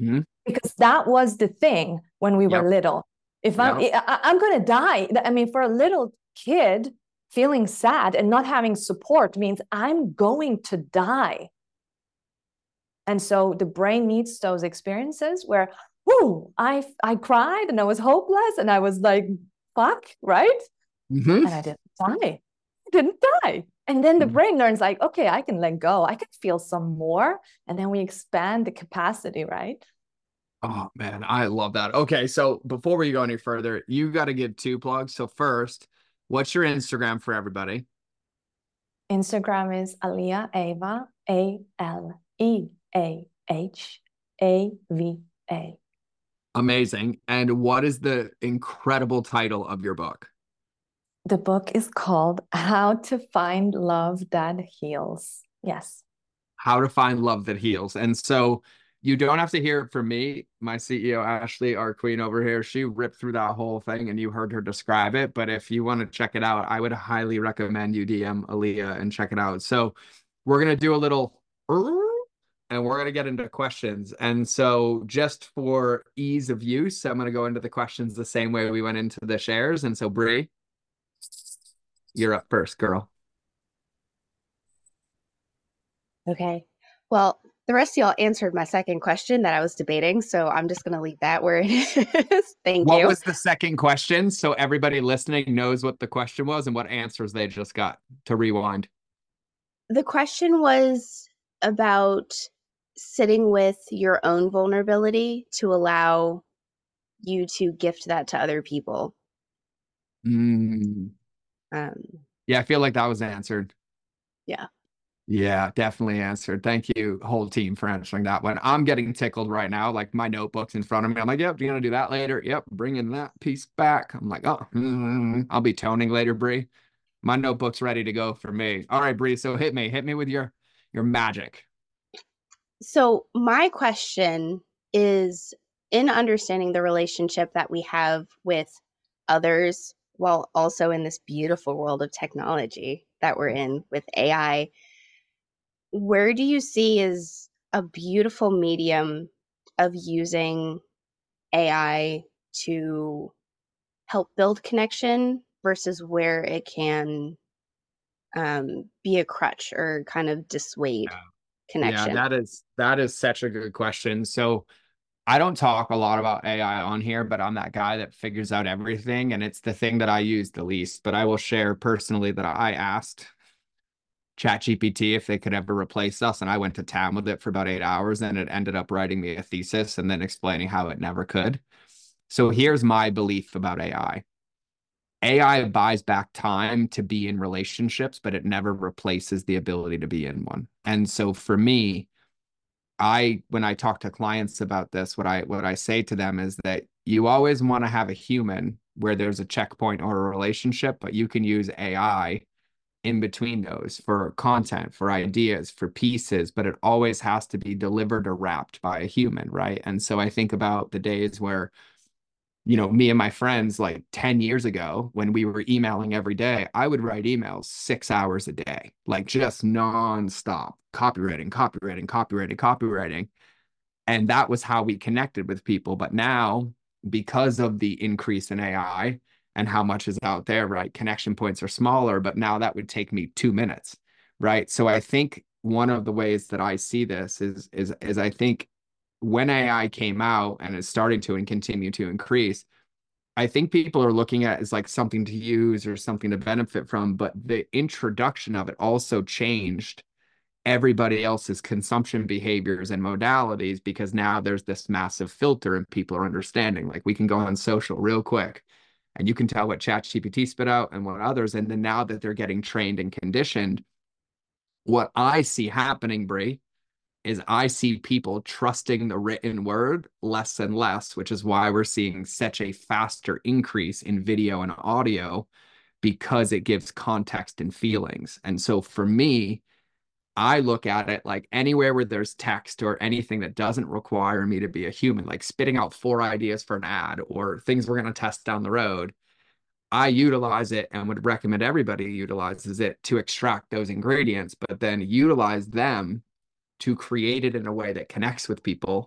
because that was the thing when we were Yep. little. If I'm, Yep. I, I'm going to die. I mean, for a little kid, feeling sad and not having support means I'm going to die. And so the brain needs those experiences where, whoo, I, I cried and I was hopeless and I was like, fuck, right? Mm-hmm. And I didn't die. I didn't die. And then the brain learns like, okay, I can let go. I can feel some more. And then we expand the capacity, right? Oh man, I love that. Okay, so before we go any further, you got to give two plugs. So first, what's your Instagram for everybody? Instagram is Aliyah Ava, A L E A H A V A. Amazing. And what is the incredible title of your book? The book is called How to Find Love That Heals. Yes. How to Find Love That Heals. And so you don't have to hear it from me. My C E O, Ashley, our queen over here, she ripped through that whole thing and you heard her describe it. But if you want to check it out, I would highly recommend you D M Aliyah and check it out. So we're going to do a little, and we're going to get into questions. And so just for ease of use, I'm going to go into the questions the same way we went into the shares. And so Brie, you're up first, girl. Okay. Well, the rest of y'all answered my second question that I was debating, so I'm just going to leave that where it is. Thank What you. What was the second question? So everybody listening knows what the question was and what answers they just got to rewind. The question was about sitting with your own vulnerability to allow you to gift that to other people. Mm. Um, Yeah, I feel like that was answered. Yeah. Yeah, definitely answered. Thank you, whole team, for answering that one. I'm getting tickled right now. Like my notebook's in front of me. I'm like, yep, you're going to do that later. Yep, bringing that piece back. I'm like, oh, mm, I'll be toning later, Brie. My notebook's ready to go for me. All right, Brie, so hit me. Hit me with your your magic. So my question is, in understanding the relationship that we have with others, while also in this beautiful world of technology that we're in with A I, where do you see is a beautiful medium of using A I to help build connection versus where it can um, be a crutch or kind of dissuade Yeah. connection? Yeah, that is that is such a good question. So I don't talk a lot about A I on here, but I'm that guy that figures out everything, and it's the thing that I use the least. But I will share personally that I asked ChatGPT if they could ever replace us, and I went to town with it for about eight hours, and it ended up writing me a thesis and then explaining how it never could. So here's my belief about A I. A I buys back time to be in relationships, but it never replaces the ability to be in one. And so for me, I when I talk to clients about this, what I what I say to them is that you always want to have a human where there's a checkpoint or a relationship, but you can use A I in between those for content, for ideas, for pieces, but it always has to be delivered or wrapped by a human, right? And so I think about the days where, you know, me and my friends, like ten years ago, when we were emailing every day, I would write emails six hours a day, like just nonstop, copywriting, copywriting, copywriting, copywriting. And that was how we connected with people. But now, because of the increase in A I and how much is out there, right, connection points are smaller, but now that would take me two minutes, right? So I think one of the ways that I see this is, is, is I think when A I came out and is starting to and continue to increase, I think people are looking at it as like something to use or something to benefit from, but the introduction of it also changed everybody else's consumption behaviors and modalities, because now there's this massive filter and people are understanding, like we can go on social real quick and you can tell what ChatGPT spit out and what others. And then now that they're getting trained and conditioned, what I see happening, Brie, is I see people trusting the written word less and less, which is why we're seeing such a faster increase in video and audio, because it gives context and feelings. And so for me, I look at it like anywhere where there's text or anything that doesn't require me to be a human, like spitting out four ideas for an ad or things we're going to test down the road, I utilize it and would recommend everybody utilizes it to extract those ingredients, but then utilize them to create it in a way that connects with people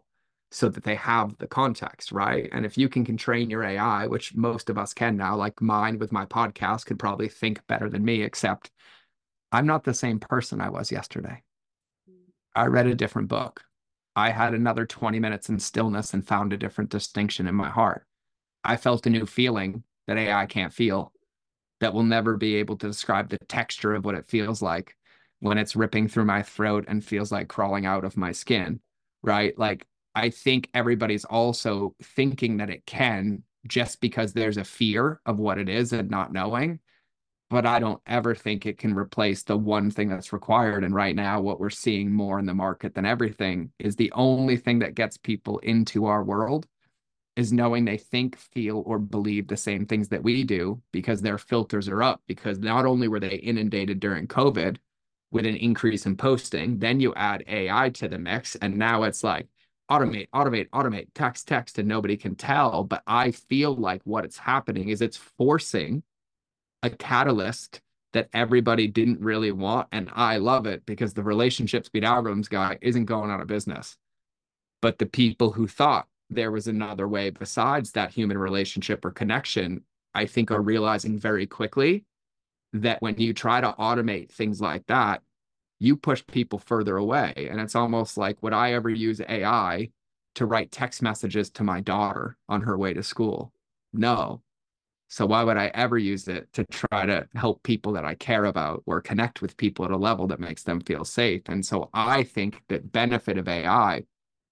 so that they have the context, right? And if you can, can train your A I, which most of us can now, like mine with my podcast could probably think better than me, except I'm not the same person I was yesterday. I read a different book. I had another twenty minutes in stillness and found a different distinction in my heart. I felt a new feeling that A I can't feel, that will never be able to describe the texture of what it feels like when it's ripping through my throat and feels like crawling out of my skin, right? Like, I think everybody's also thinking that it can just because there's a fear of what it is and not knowing. But I don't ever think it can replace the one thing that's required. And right now, what we're seeing more in the market than everything is the only thing that gets people into our world is knowing they think, feel, or believe the same things that we do, because their filters are up. Because not only were they inundated during COVID with an increase in posting, then you add A I to the mix, and now it's like automate, automate, automate, text, text, and nobody can tell. But I feel like what it's happening is it's forcing a catalyst that everybody didn't really want. And I love it, because the relationship speed algorithms guy isn't going out of business. But the people who thought there was another way besides that human relationship or connection, I think are realizing very quickly that when you try to automate things like that, you push people further away. And it's almost like, would I ever use A I to write text messages to my daughter on her way to school? No. So why would I ever use it to try to help people that I care about or connect with people at a level that makes them feel safe? And so I think that benefit of A I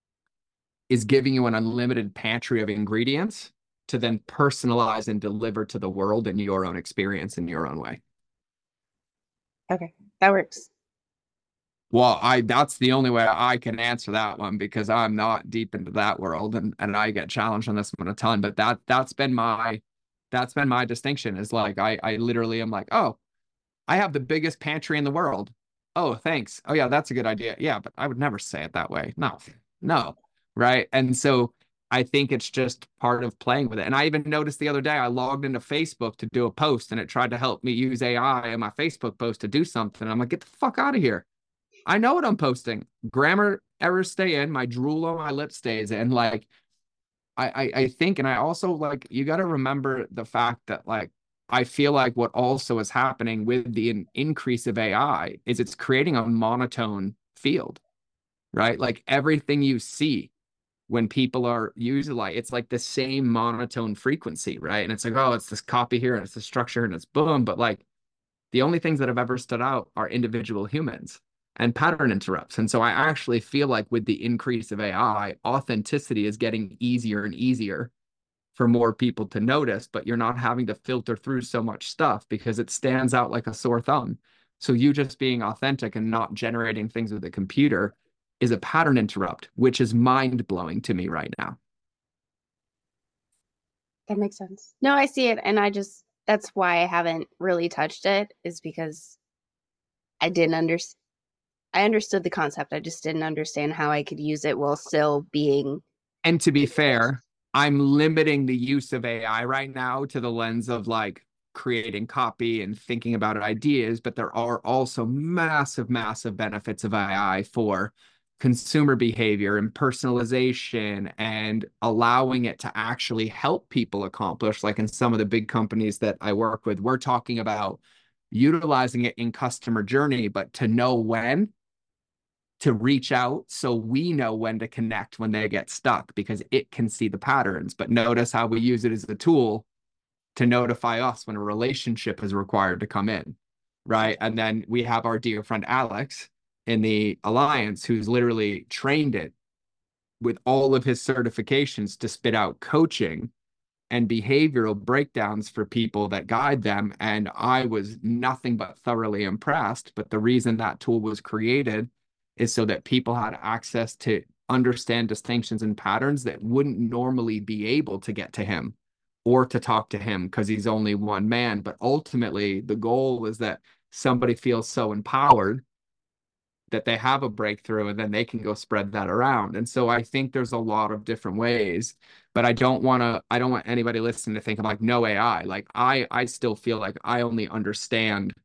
is giving you an unlimited pantry of ingredients to then personalize and deliver to the world in your own experience in your own way. Okay, that works. Well, I that's the only way I can answer that one, because I'm not deep into that world, and, and I get challenged on this one a ton. But that that's been my that's been my distinction, is like I I literally am like, oh, I have the biggest pantry in the world. Oh, thanks. Oh yeah, that's a good idea. Yeah, but I would never say it that way. No, no. Right. And so I think it's just part of playing with it. And I even noticed the other day, I logged into Facebook to do a post, and it tried to help me use A I in my Facebook post to do something. I'm like, get the fuck out of here. I know what I'm posting. Grammar errors stay in, my drool on my lips stays in. Like, I, I, I think, and I also like, you got to remember the fact that, like, I feel like what also is happening with the in increase of A I is it's creating a monotone field, right? Like, everything you see when people are using, like, it's like the same monotone frequency, right? And it's like, oh, it's this copy here and it's the structure and it's boom. But like, the only things that have ever stood out are individual humans and pattern interrupts. And so I actually feel like with the increase of A I, authenticity is getting easier and easier for more people to notice, but you're not having to filter through so much stuff because it stands out like a sore thumb. So you just being authentic and not generating things with a computer is a pattern interrupt, which is mind-blowing to me right now. That makes sense. No, I see it. And I just, that's why I haven't really touched it, is because I didn't understand. I understood the concept. I just didn't understand how I could use it while still being. And to be fair, I'm limiting the use of A I right now to the lens of like creating copy and thinking about ideas, but there are also massive, massive benefits of A I for consumer behavior and personalization and allowing it to actually help people accomplish. Like in some of the big companies that I work with, we're talking about utilizing it in customer journey, but to know when to reach out so we know when to connect when they get stuck, because it can see the patterns. But notice how we use it as a tool to notify us when a relationship is required to come in, right? And then we have our dear friend Alex in the Alliance, who's literally trained it with all of his certifications to spit out coaching and behavioral breakdowns for people that guide them. And I was nothing but thoroughly impressed. But the reason that tool was created is so that people had access to understand distinctions and patterns that wouldn't normally be able to get to him or to talk to him because he's only one man. But ultimately, the goal is that somebody feels so empowered that they have a breakthrough and then they can go spread that around. And so I think there's a lot of different ways, but I don't want to, I don't want anybody listening to think I'm like, no A I. Like I, I still feel like I only understand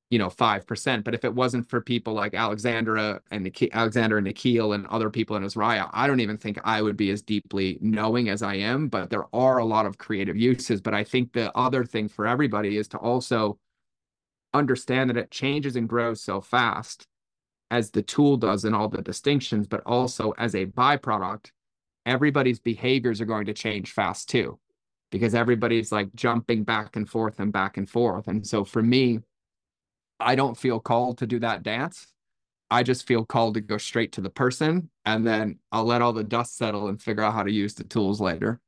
you know, five percent. But if it wasn't for people like Alexandra and Nik- Alexander and Nikhil and other people in Israel, I don't even think I would be as deeply knowing as I am. But there are a lot of creative uses. But I think the other thing for everybody is to also understand that it changes and grows so fast as the tool does in all the distinctions, but also as a byproduct, everybody's behaviors are going to change fast too, because everybody's like jumping back and forth and back and forth. And so for me, I don't feel called to do that dance. I just feel called to go straight to the person, and then I'll let all the dust settle and figure out how to use the tools later.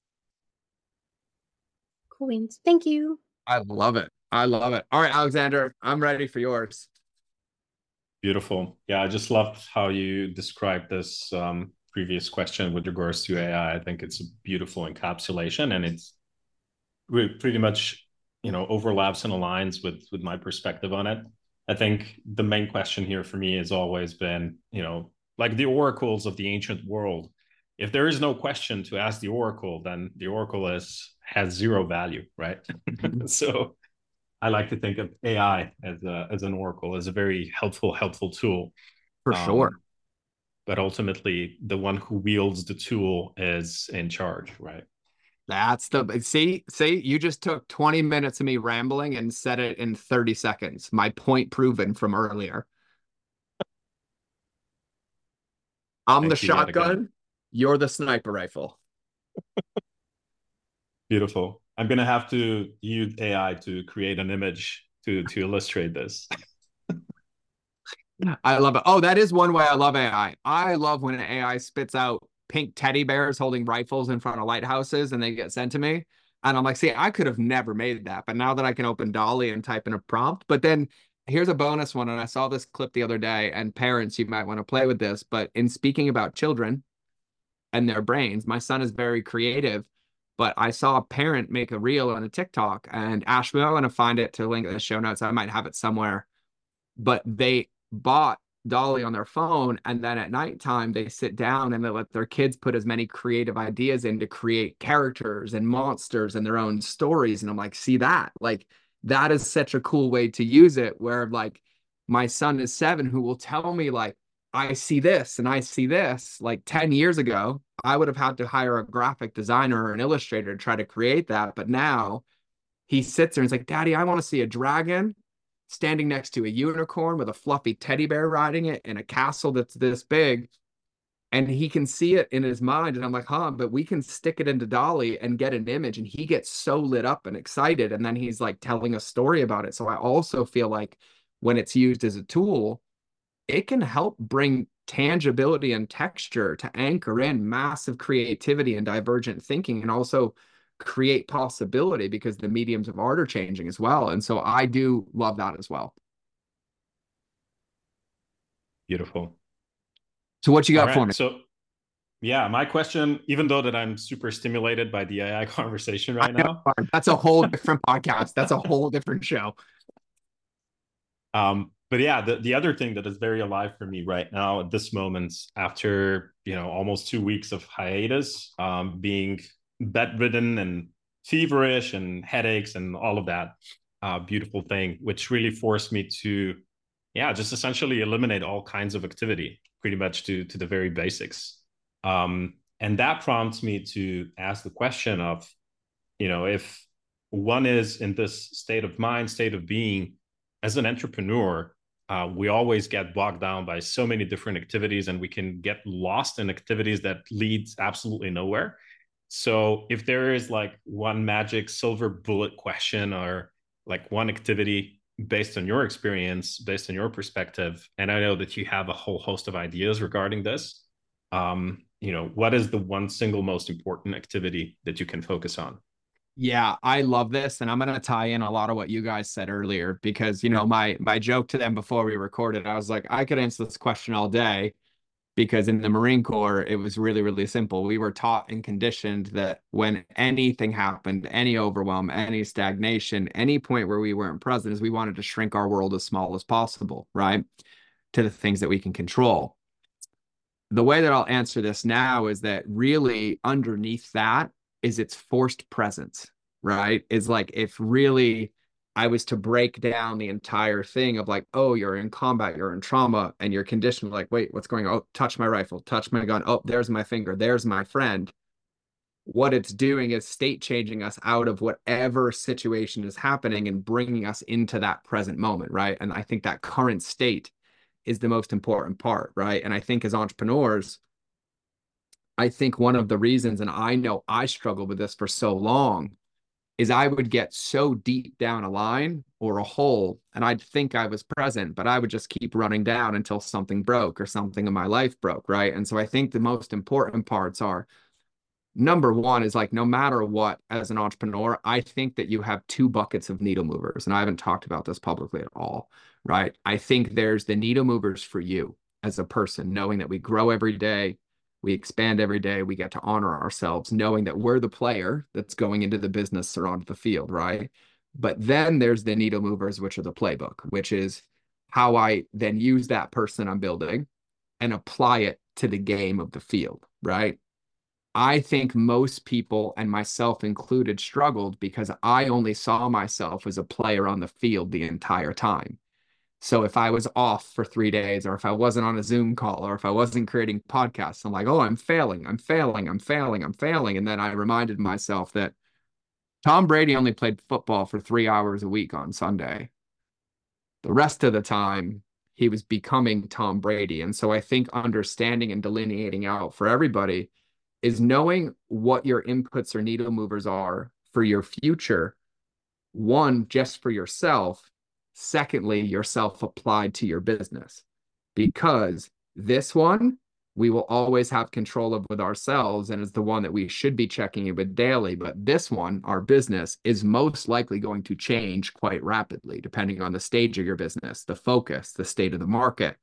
Queens. Thank you. I love it. I love it. All right, Alexander, I'm ready for yours. Beautiful. Yeah, I just loved how you described this um, previous question with regards to A I. I think it's a beautiful encapsulation, and it's pretty much, you know, overlaps and aligns with with my perspective on it. I think the main question here for me has always been, you know, like the oracles of the ancient world. If there is no question to ask the oracle, then the oracle is has zero value, right? So I like to think of A I as a, as an oracle, as a very helpful, helpful tool. For um, sure. But ultimately, the one who wields the tool is in charge, right? That's the, see, see, you just took twenty minutes of me rambling and said it in thirty seconds. My point proven from earlier. I'm Thank the shotgun. You're the sniper rifle. Beautiful. I'm going to have to use A I to create an image to, to illustrate this. I love it. Oh, that is one way I love A I. I love when an A I spits out pink teddy bears holding rifles in front of lighthouses and they get sent to me. And I'm like, see, I could have never made that. But now that I can open DALL-E and type in a prompt, but then here's a bonus one. And I saw this clip the other day, and parents, you might want to play with this. But in speaking about children and their brains, my son is very creative. But I saw a parent make a reel on a TikTok, and Ashby, I'm going to find it to link in the show notes. I might have it somewhere. But they bought DALL-E on their phone, and then at nighttime they sit down and they let their kids put as many creative ideas in to create characters and monsters and their own stories. And I'm like, see that? Like, that is such a cool way to use it, where like my son is seven, who will tell me like, I see this and I see this. Like ten years ago, I would have had to hire a graphic designer or an illustrator to try to create that. But now he sits there and he's like, Daddy, I want to see a dragon standing next to a unicorn with a fluffy teddy bear riding it in a castle that's this big. And he can see it in his mind. And I'm like, huh, but we can stick it into DALL-E and get an image. And he gets so lit up and excited. And then he's like telling a story about it. So I also feel like when it's used as a tool, it can help bring tangibility and texture to anchor in massive creativity and divergent thinking, and also create possibility, because the mediums of art are changing as well. And so I do love that as well. Beautiful. So what you got right, for me? So yeah, my question, even though that I'm super stimulated by the A I conversation right now. That's a whole different podcast. That's a whole different show. Um, But yeah, the, the other thing that is very alive for me right now at this moment, after, you know, almost two weeks of hiatus, um, being bedridden and feverish and headaches and all of that uh, beautiful thing, which really forced me to, yeah, just essentially eliminate all kinds of activity, pretty much to, to the very basics. Um, and that prompts me to ask the question of, you know, if one is in this state of mind, state of being, as an entrepreneur, Uh, we always get bogged down by so many different activities, and we can get lost in activities that leads absolutely nowhere. So if there is like one magic silver bullet question, or like one activity based on your experience, based on your perspective, and I know that you have a whole host of ideas regarding this, um, you know, what is the one single most important activity that you can focus on? Yeah, I love this. And I'm going to tie in a lot of what you guys said earlier, because, you know, my, my joke to them before we recorded, I was like, I could answer this question all day, because in the Marine Corps, it was really, really simple. We were taught and conditioned that when anything happened, any overwhelm, any stagnation, any point where we weren't present, is we wanted to shrink our world as small as possible, right? To the things that we can control. The way that I'll answer this now is that really underneath that is its forced presence, right? Is like, if really I was to break down the entire thing of like, oh, you're in combat, you're in trauma, and you're conditioned like, wait, what's going on? Oh, touch my rifle, touch my gun. Oh, there's my finger, there's my friend. What it's doing is state changing us out of whatever situation is happening and bringing us into that present moment, right? And I think that current state is the most important part, right? And I think as entrepreneurs, I think one of the reasons, and I know I struggled with this for so long, is I would get so deep down a line or a hole, and I'd think I was present, but I would just keep running down until something broke or something in my life broke, right? And so I think the most important parts are, number one is like, no matter what, as an entrepreneur, I think that you have two buckets of needle movers. And I haven't talked about this publicly at all, right? I think there's the needle movers for you as a person, knowing that we grow every day, we expand every day, we get to honor ourselves, knowing that we're the player that's going into the business or onto the field, right? But then there's the needle movers, which are the playbook, which is how I then use that person I'm building and apply it to the game of the field, right? I think most people, and myself included, struggled because I only saw myself as a player on the field the entire time. So if I was off for three days, or if I wasn't on a Zoom call, or if I wasn't creating podcasts, I'm like, oh, I'm failing, I'm failing, I'm failing, I'm failing. And then I reminded myself that Tom Brady only played football for three hours a week on Sunday. The rest of the time, he was becoming Tom Brady. And so I think understanding and delineating out for everybody is knowing what your inputs or needle movers are for your future. One, just for yourself. Secondly, yourself applied to your business. Because this one, we will always have control of with ourselves and is the one that we should be checking in with daily. But this one, our business, is most likely going to change quite rapidly, depending on the stage of your business, the focus, the state of the market.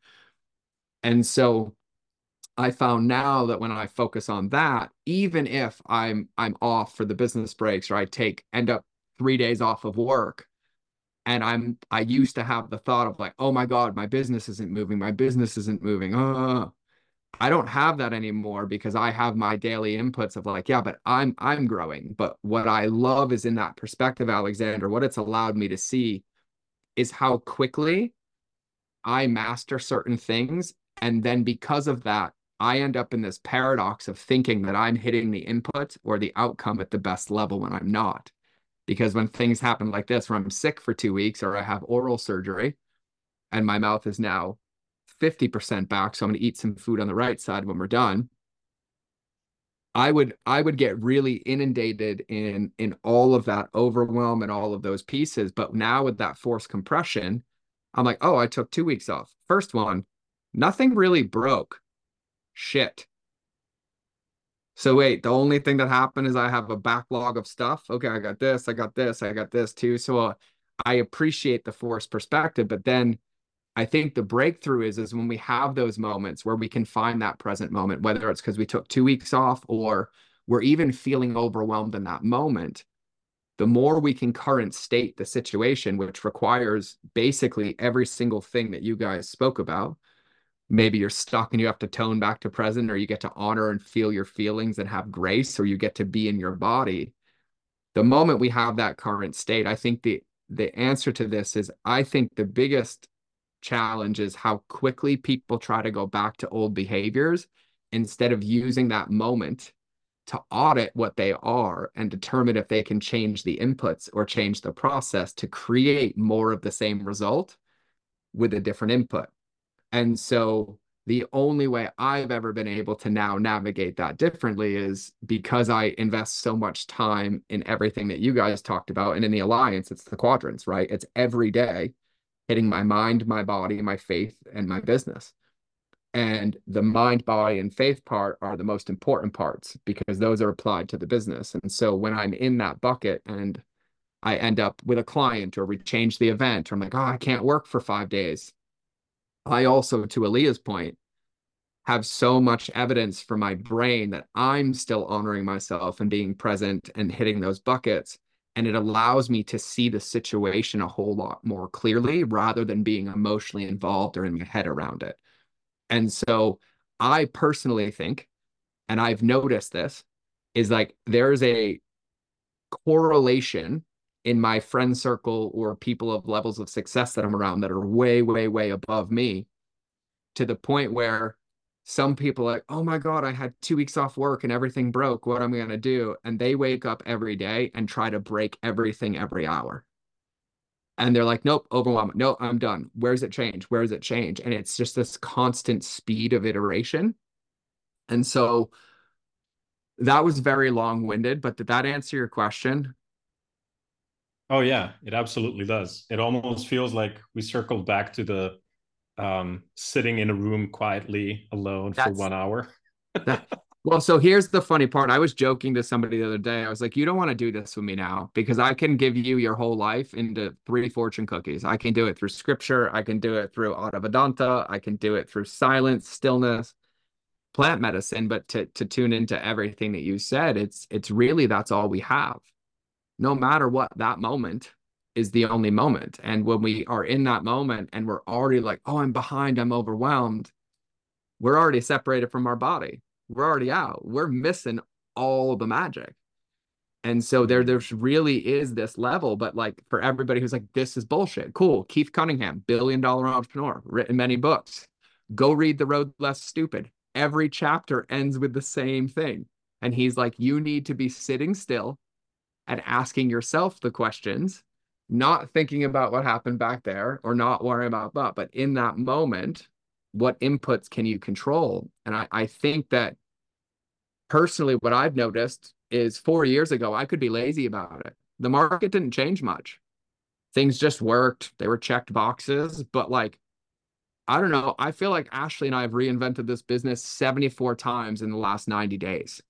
And so I found now that when I focus on that, even if I'm I'm off for the business breaks, or I take end up three days off of work, and I'm I used to have the thought of like, oh my God, my business isn't moving, my business isn't moving. Uh, I don't have that anymore because I have my daily inputs of like, yeah, but I'm I'm growing. But what I love is in that perspective, Alexander, what it's allowed me to see is how quickly I master certain things. And then because of that, I end up in this paradox of thinking that I'm hitting the input or the outcome at the best level when I'm not. Because when things happen like this, where I'm sick for two weeks or I have oral surgery and my mouth is now fifty percent back, so I'm going to eat some food on the right side when we're done, I would I would get really inundated in in all of that overwhelm and all of those pieces. But now with that forced compression, I'm like, oh, I took two weeks off. First one, nothing really broke. Shit. So wait, the only thing that happened is I have a backlog of stuff. Okay, I got this, I got this, I got this too. So uh, I appreciate the forced perspective, but then I think the breakthrough is, is when we have those moments where we can find that present moment, whether it's because we took two weeks off or we're even feeling overwhelmed in that moment. The more we can current state the situation, which requires basically every single thing that you guys spoke about. Maybe you're stuck and you have to tone back to present, or you get to honor and feel your feelings and have grace, or you get to be in your body. The moment we have that current state, I think the the answer to this is, I think the biggest challenge is how quickly people try to go back to old behaviors instead of using that moment to audit what they are and determine if they can change the inputs or change the process to create more of the same result with a different input. And so the only way I've ever been able to now navigate that differently is because I invest so much time in everything that you guys talked about. And in the Alliance, it's the quadrants, right? It's every day hitting my mind, my body, my faith, and my business. And the mind, body, and faith part are the most important parts because those are applied to the business. And so when I'm in that bucket and I end up with a client, or we change the event, or I'm like, oh, I can't work for five days. I also, to Aaliyah's point, have so much evidence for my brain that I'm still honoring myself and being present and hitting those buckets. And it allows me to see the situation a whole lot more clearly rather than being emotionally involved or in my head around it. And so I personally think, and I've noticed this, is like there's a correlation in my friend circle or people of levels of success that I'm around that are way, way, way above me, to the point where some people are like, oh my God, I had two weeks off work and everything broke. What am I going to do? And they wake up every day and try to break everything every hour. And they're like, nope, overwhelmed. No, I'm done. Where's it change? Where's it change? And it's just this constant speed of iteration. And so that was very long-winded, but did that answer your question? Oh yeah, it absolutely does. It almost feels like we circled back to the um, sitting in a room quietly alone That's, for one hour. that, well, so here's the funny part. I was joking to somebody the other day. I was like, you don't want to do this with me now because I can give you your whole life into three fortune cookies. I can do it through scripture. I can do it through Advaita Vedanta. I can do it through silence, stillness, plant medicine. But to, to tune into everything that you said, it's, it's really, that's all we have. No matter what, that moment is the only moment. And when we are in that moment and we're already like, oh, I'm behind, I'm overwhelmed, we're already separated from our body. We're already out. We're missing all the magic. And so there, there's really is this level, but like for everybody who's like, this is bullshit. Cool. Keith Cunningham, billion dollar entrepreneur, written many books. Go read The Road Less Stupid. Every chapter ends with the same thing. And he's like, you need to be sitting still and asking yourself the questions, not thinking about what happened back there or not worrying about that, but in that moment, what inputs can you control? And I, I think that personally, what I've noticed is four years ago, I could be lazy about it. The market didn't change much. Things just worked. They were checked boxes, but like, I don't know. I feel like Ashley and I have reinvented this business seventy-four times in the last ninety days.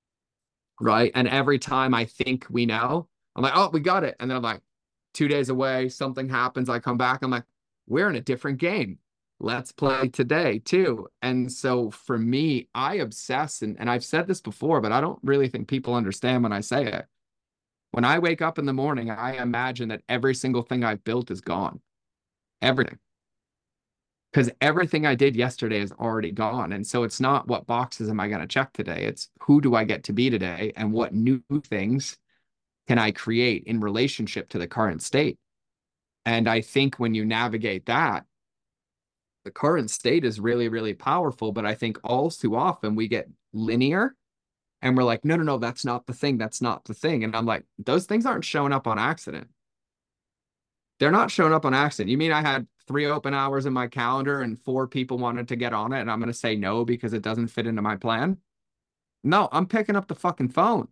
Right. And every time I think we know, I'm like, oh, we got it. And then I'm like, two days away, something happens. I come back. I'm like, we're in a different game. Let's play today too. And so for me, I obsess, and, and I've said this before, but I don't really think people understand when I say it. When I wake up in the morning, I imagine that every single thing I've built is gone. Everything. Because everything I did yesterday is already gone. And so it's not what boxes am I going to check today? It's who do I get to be today? And what new things can I create in relationship to the current state? And I think when you navigate that, the current state is really, really powerful. But I think all too often we get linear and we're like, no, no, no, that's not the thing. That's not the thing. And I'm like, those things aren't showing up on accident. They're not showing up on accident. You mean I had three open hours in my calendar and four people wanted to get on it and I'm going to say no because it doesn't fit into my plan? No, I'm picking up the fucking phone.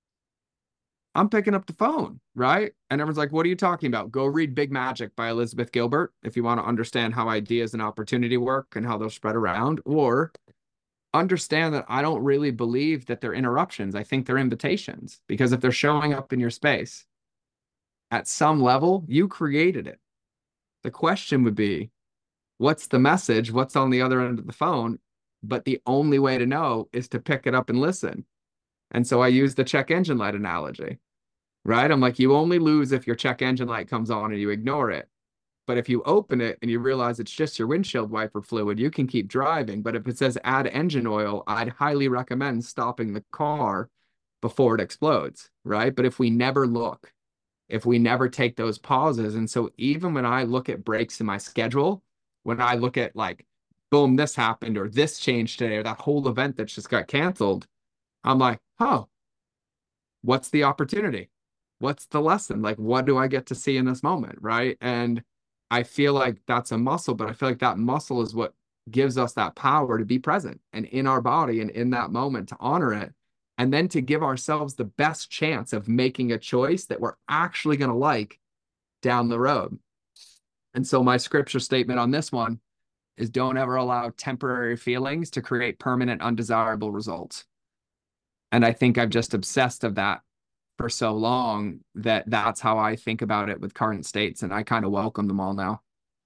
I'm picking up the phone, right? And everyone's like, what are you talking about? Go read Big Magic by Elizabeth Gilbert if you want to understand how ideas and opportunity work and how they'll spread around, or understand that I don't really believe that they're interruptions. I think they're invitations, because if they're showing up in your space at some level, you created it. The question would be, what's the message? What's on the other end of the phone? But the only way to know is to pick it up and listen. And so I use the check engine light analogy, right? I'm like, you only lose if your check engine light comes on and you ignore it. But if you open it and you realize it's just your windshield wiper fluid, you can keep driving. But if it says add engine oil, I'd highly recommend stopping the car before it explodes, right? But if we never look, if we never take those pauses. And so even when I look at breaks in my schedule, when I look at like, boom, this happened, or this changed today, or that whole event that just got canceled, I'm like, oh, what's the opportunity? What's the lesson? Like, what do I get to see in this moment, right? And I feel like that's a muscle, but I feel like that muscle is what gives us that power to be present and in our body and in that moment to honor it. And then to give ourselves the best chance of making a choice that we're actually going to like down the road. And so my scripture statement on this one is, don't ever allow temporary feelings to create permanent undesirable results. And I think I've just obsessed of that for so long that that's how I think about it with current states. And I kind of welcome them all now.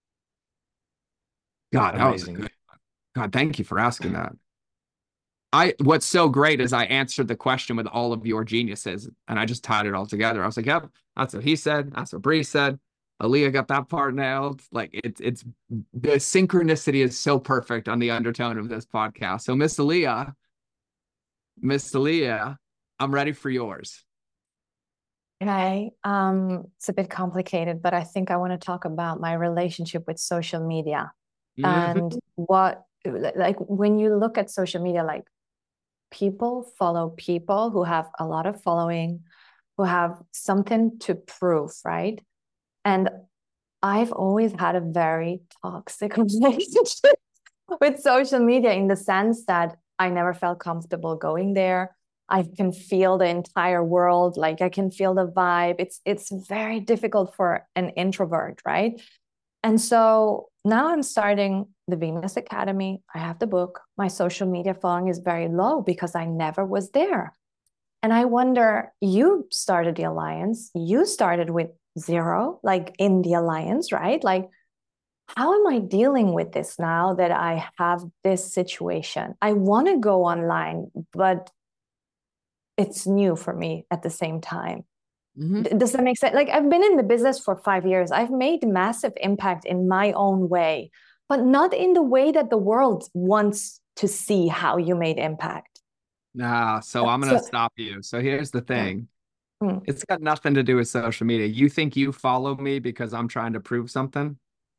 God, that Amazing. was good. God, thank you for asking that. I, what's so great is I answered the question with all of your geniuses and I just tied it all together. I was like, yep, that's what he said. That's what Bree said. Aaliyah got that part nailed. Like it's, it's the synchronicity is so perfect on the undertone of this podcast. So Miss Aaliyah, Miss Aaliyah, I'm ready for yours. Okay. Um, it's a bit complicated, but I think I want to talk about my relationship with social media Mhm. and what, like, when you look at social media, like, people follow people who have a lot of following, who have something to prove, right? And I've always had a very toxic relationship with social media in the sense that I never felt comfortable going there. I can feel the entire world, like I can feel the vibe. It's it's very difficult for an introvert, right? And so now I'm starting the Venus Academy. I have the book. My social media following is very low because I never was there. And I wonder, you started the Alliance, you started with zero, like in the Alliance, right? Like, how am I dealing with this now that I have this situation? I want to go online, but it's new for me at the same time. Mhm. Does that make sense? Like, I've been in the business for five years. I've made massive impact in my own way, but not in the way that the world wants to see how you made impact. Nah, so I'm gonna So, stop you. So here's the yeah. thing. Mm. It's got nothing to do with social media. You think you follow me because I'm trying to prove something?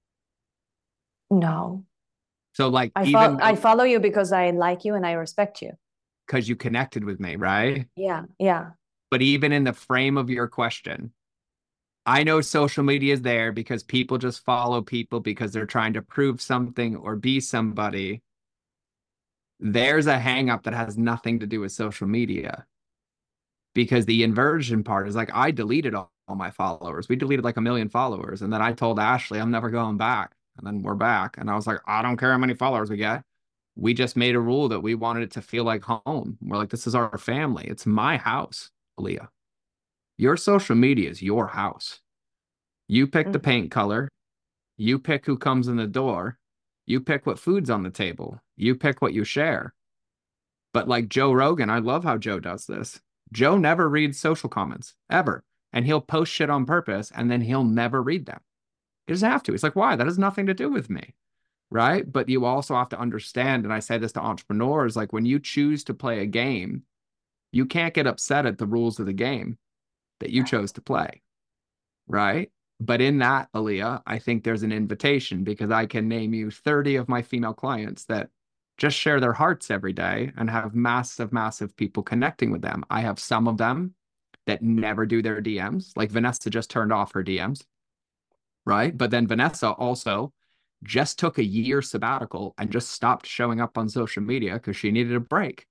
No, So like I even follow, I though follow you because I like you and I respect you. because you connected with me, right? Yeah, yeah. But even in the frame of your question, I know social media is there because people just follow people because they're trying to prove something or be somebody. There's a hang up that has nothing to do with social media because the inversion part is like I deleted all, all my followers. We deleted like a million followers. And then I told Ashley, I'm never going back. And then we're back. And I was like, I don't care how many followers we get. We just made a rule that we wanted it to feel like home. We're like, this is our family. It's my house, Aaliyah. Your social media is your house. You pick the Mhm. paint color. You pick who comes in the door. You pick what food's on the table. You pick what you share. But like Joe Rogan, I love how Joe does this. Joe never reads social comments ever. And he'll post shit on purpose and then he'll never read them. He doesn't have to. It's like, why? That has nothing to do with me. Right. But you also have to understand, and I say this to entrepreneurs, like when you choose to play a game, you can't get upset at the rules of the game that you chose to play. Right. But in that, Aaliyah, I think there's an invitation because I can name you thirty of my female clients that just share their hearts every day and have massive, massive people connecting with them. I have some of them that never do their D Ms, like Vanessa just turned off her D Ms, right? But then Vanessa also just took a year sabbatical and just stopped showing up on social media because she needed a break.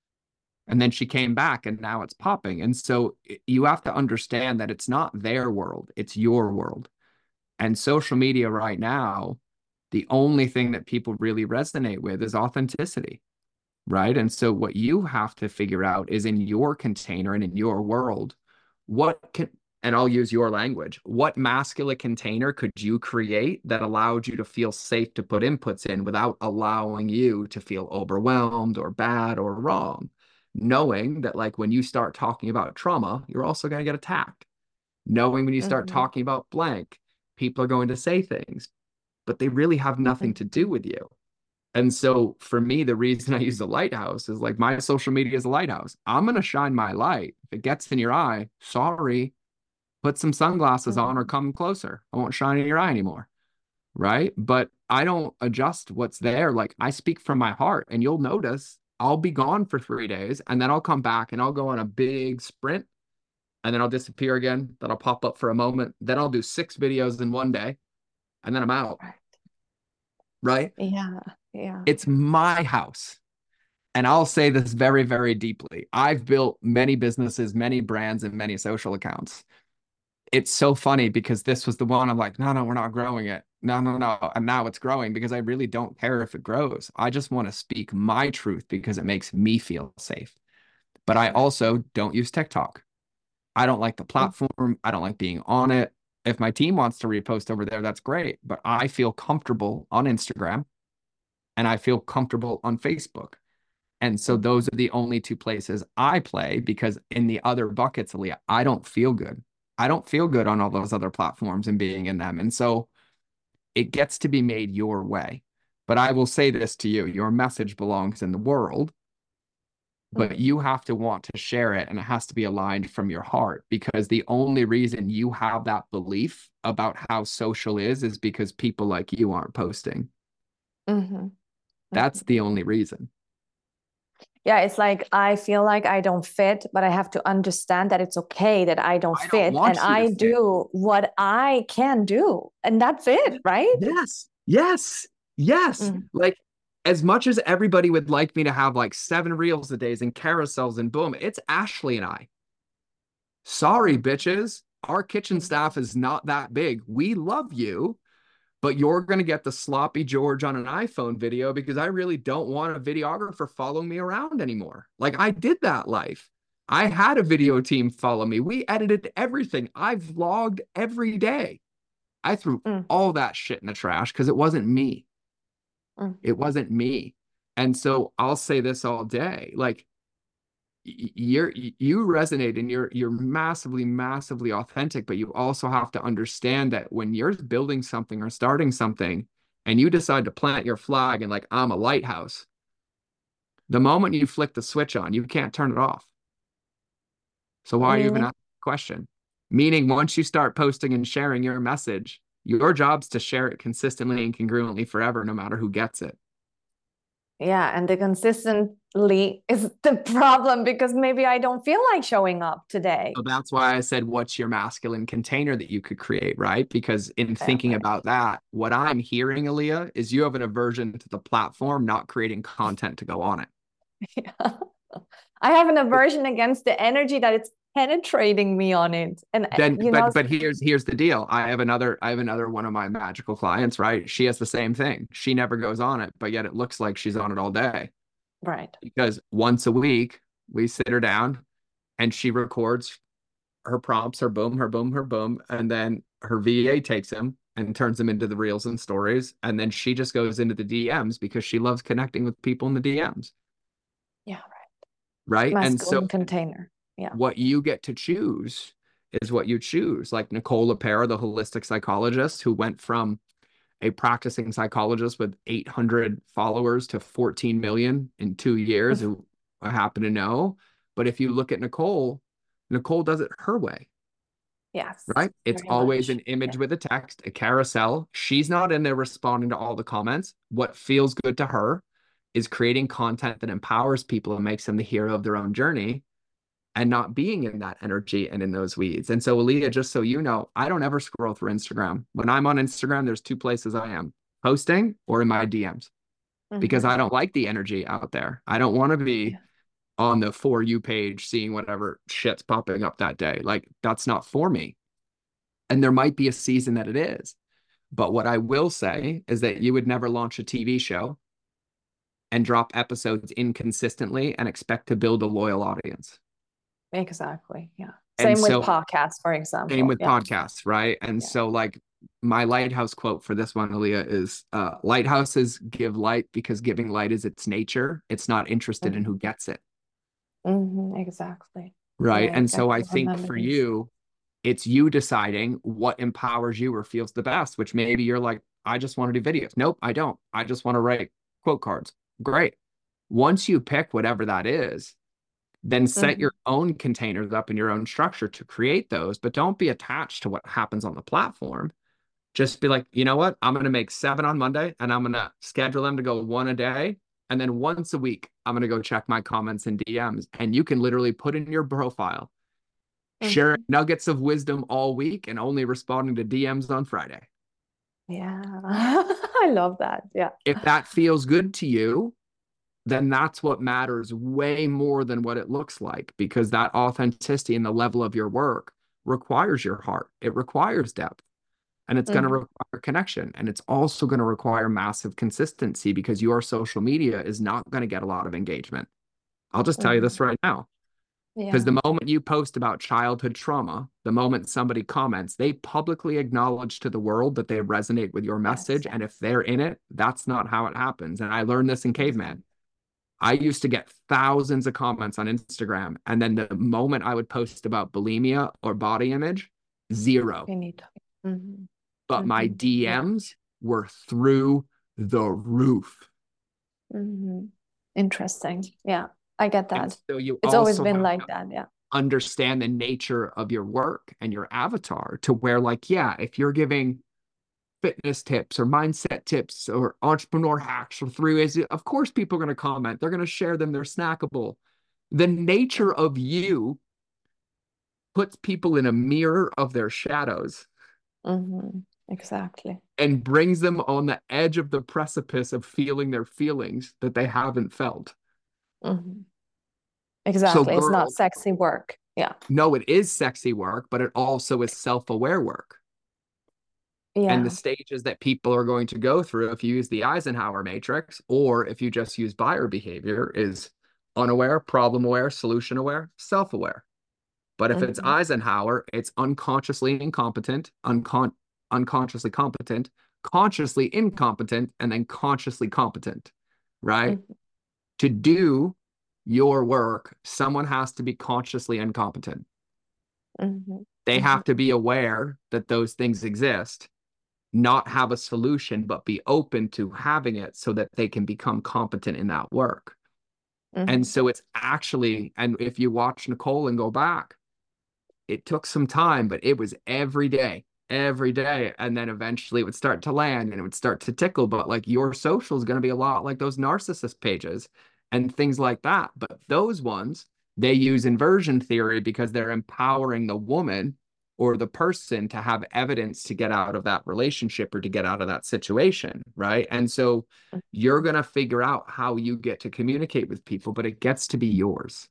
And then she came back and now it's popping. And so you have to understand that it's not their world, it's your world. And social media right now, the only thing that people really resonate with is authenticity, right? And so what you have to figure out is in your container and in your world, what can, and I'll use your language, what masculine container could you create that allowed you to feel safe to put inputs in without allowing you to feel overwhelmed or bad or wrong? Knowing that, like, when you start talking about trauma, you're also going to get attacked. Knowing when you start Mhm. talking about blank, people are going to say things, but they really have nothing to do with you. And so for me, the reason I use the lighthouse is like my social media is a lighthouse. I'm going to shine my light. If it gets in your eye, sorry, put some sunglasses on or Mhm. come closer. I won't shine in your eye anymore. Right. But I don't adjust what's there. Like I speak from my heart and you'll notice I'll be gone for three days and then I'll come back and I'll go on a big sprint and then I'll disappear again. Then I'll pop up for a moment. Then I'll do six videos in one day and then I'm out. Right. Right. Yeah, yeah. It's my house. And I'll say this very, very deeply. I've built many businesses, many brands, and many social accounts. It's so funny because this was the one I'm like, no, no, we're not growing it. No, no, no. And now it's growing because I really don't care if it grows. I just want to speak my truth because it makes me feel safe. But I also don't use TikTok. I don't like the platform. I don't like being on it. If my team wants to repost over there, that's great. But I feel comfortable on Instagram and I feel comfortable on Facebook. And so those are the only two places I play because in the other buckets, Aaliyah, I don't feel good. I don't feel good on all those other platforms and being in them. And so it gets to be made your way. But I will say this to you, your message belongs in the world. but you have to want to share it, and it has to be aligned from your heart, because the only reason you have that belief about how social is is because people like you aren't posting. Mm-hmm. That's Mm-hmm. the only reason. Yeah, it's like I feel like I don't fit, but I have to understand that it's okay that I don't I don't fit, want and you to I fit. do what I can do, and that's it, right? Yes, yes, yes. Mm. Like, as much as everybody would like me to have like seven reels a day and carousels and boom, it's Ashley and I. Sorry, bitches. Our kitchen staff is not that big. We love you, but you're going to get the sloppy George on an iPhone video because I really don't want a videographer following me around anymore. Like, I did that life. I had a video team follow me. We edited everything. I vlogged every day. I threw Mm. all that shit in the trash because it wasn't me. Mm. It wasn't me. And so I'll say this all day. Like, you're you resonate and you're you're massively massively authentic, but you also have to understand that when you're building something or starting something and you decide to plant your flag and like, I'm a lighthouse, the moment you flick the switch on, you can't turn it off. So why are you even asking the question? Meaning, once you start posting and sharing your message, your job's to share it consistently and congruently forever, no matter who gets it. Yeah, and the consistently is the problem, because maybe I don't feel like showing up today. So that's why I said, what's your masculine container that you could create, right? Because in thinking Yeah, right. about that, what I'm hearing, Aaliyah, is you have an aversion to the platform, not creating content to go on it. Yeah. I have an aversion against the energy that it's penetrating me on it. And Then, you but know, but here's here's the deal. I have another I have another one of my magical clients, right? She has the same thing. She never goes on it, but yet it looks like she's on it all day. right. Because once a week we sit her down and she records her prompts, her boom, her boom, her boom, and then her V A takes them and turns them into the reels and stories, and then she just goes into the D Ms because she loves connecting with people in the D Ms. Yeah, right. Right. Masculine And so container. Yeah. what you get to choose is what you choose. Like Nicole LePere, the holistic psychologist who went from a practicing psychologist with eight hundred followers to fourteen million in two years, who I happen to know. But if you look at Nicole, Nicole does it her way. Yes. Right? It's very always much. an image Yeah. with a text, a carousel. She's not in there responding to all the comments. What feels good to her is creating content that empowers people and makes them the hero of their own journey, and not being in that energy and in those weeds. And so, Aaliyah, just so you know, I don't ever scroll through Instagram. When I'm on Instagram, there's two places I am: posting or in my D Ms, because Mhm. I don't like the energy out there. I don't want to be Yeah. on the For You page seeing whatever shit's popping up that day. Like, that's not for me. And there might be a season that it is. But what I will say is that you would never launch a T V show and drop episodes inconsistently and expect to build a loyal audience. Exactly. Yeah. And Same with so, podcasts, for example. same with Yeah. podcasts, right? And Yeah. so, like, my lighthouse quote for this one, Aaliyah, is uh, lighthouses give light because giving light is its nature. It's not interested in who gets it. Mm-hmm. Exactly. Right. Yeah, And so I exactly. think Remember for this. you, it's you deciding what empowers you or feels the best, which maybe you're like, I just want to do videos. Nope, I don't. I just want to write quote cards. Great. Once you pick whatever that is, then set Mhm. your own containers up in your own structure to create those, but don't be attached to what happens on the platform. Just be like, you know what? I'm going to make seven on Monday and I'm going to schedule them to go one a day. And then once a week, I'm going to go check my comments and D Ms. And you can literally put in your profile, share Mhm. nuggets of wisdom all week and only responding to D Ms on Friday. Yeah. I love that. Yeah. If that feels good to you, then that's what matters way more than what it looks like, because that authenticity and the level of your work requires your heart. It requires depth, and it's going to Mhm. require connection. And it's also going to require massive consistency, because your social media is not going to get a lot of engagement. I'll just tell you this Mhm. right now. Because Yeah. the moment you post about childhood trauma, the moment somebody comments, they publicly acknowledge to the world that they resonate with your message. Yes. And if they're in it, that's not how it happens. And I learned this in Caveman. I used to get thousands of comments on Instagram. And then the moment I would post about bulimia or body image, zero. You need to. Mhm. But my Mhm. Yeah. D Ms were through the roof. Mhm. Interesting. Yeah. I get that. And so you It's always also been have like to that. Yeah. understand the nature of your work and your avatar to where, like, yeah, if you're giving fitness tips or mindset tips or entrepreneur hacks or three ways, of course people are going to comment. They're going to share them. They're snackable. The nature of you puts people in a mirror of their shadows. Mm-hmm. Exactly. And brings them on the edge of the precipice of feeling their feelings that they haven't felt. Mm-hmm. Exactly. So it's girl, not sexy work. Yeah. No, it is sexy work, but it also is self-aware work. Yeah. And the stages that people are going to go through, if you use the Eisenhower matrix, or if you just use buyer behavior, is unaware, problem aware, solution aware, self-aware. But if Mm-hmm. it's Eisenhower, it's unconsciously incompetent, uncon unconsciously competent, consciously incompetent, and then consciously competent, right? Mm-hmm. To do your work, someone has to be consciously incompetent. Mm-hmm. They Mm-hmm. have to be aware that those things exist, not have a solution, but be open to having it so that they can become competent in that work. Mm-hmm. And so it's actually, and if you watch Nicole and go back, it took some time, but it was every day, every day. And then eventually it would start to land and it would start to tickle. But like your social is going to be a lot like those narcissist pages and things like that. But those ones, they use inversion theory because they're empowering the woman or the person to have evidence to get out of that relationship or to get out of that situation, right? And so you're going to figure out how you get to communicate with people, but it gets to be yours.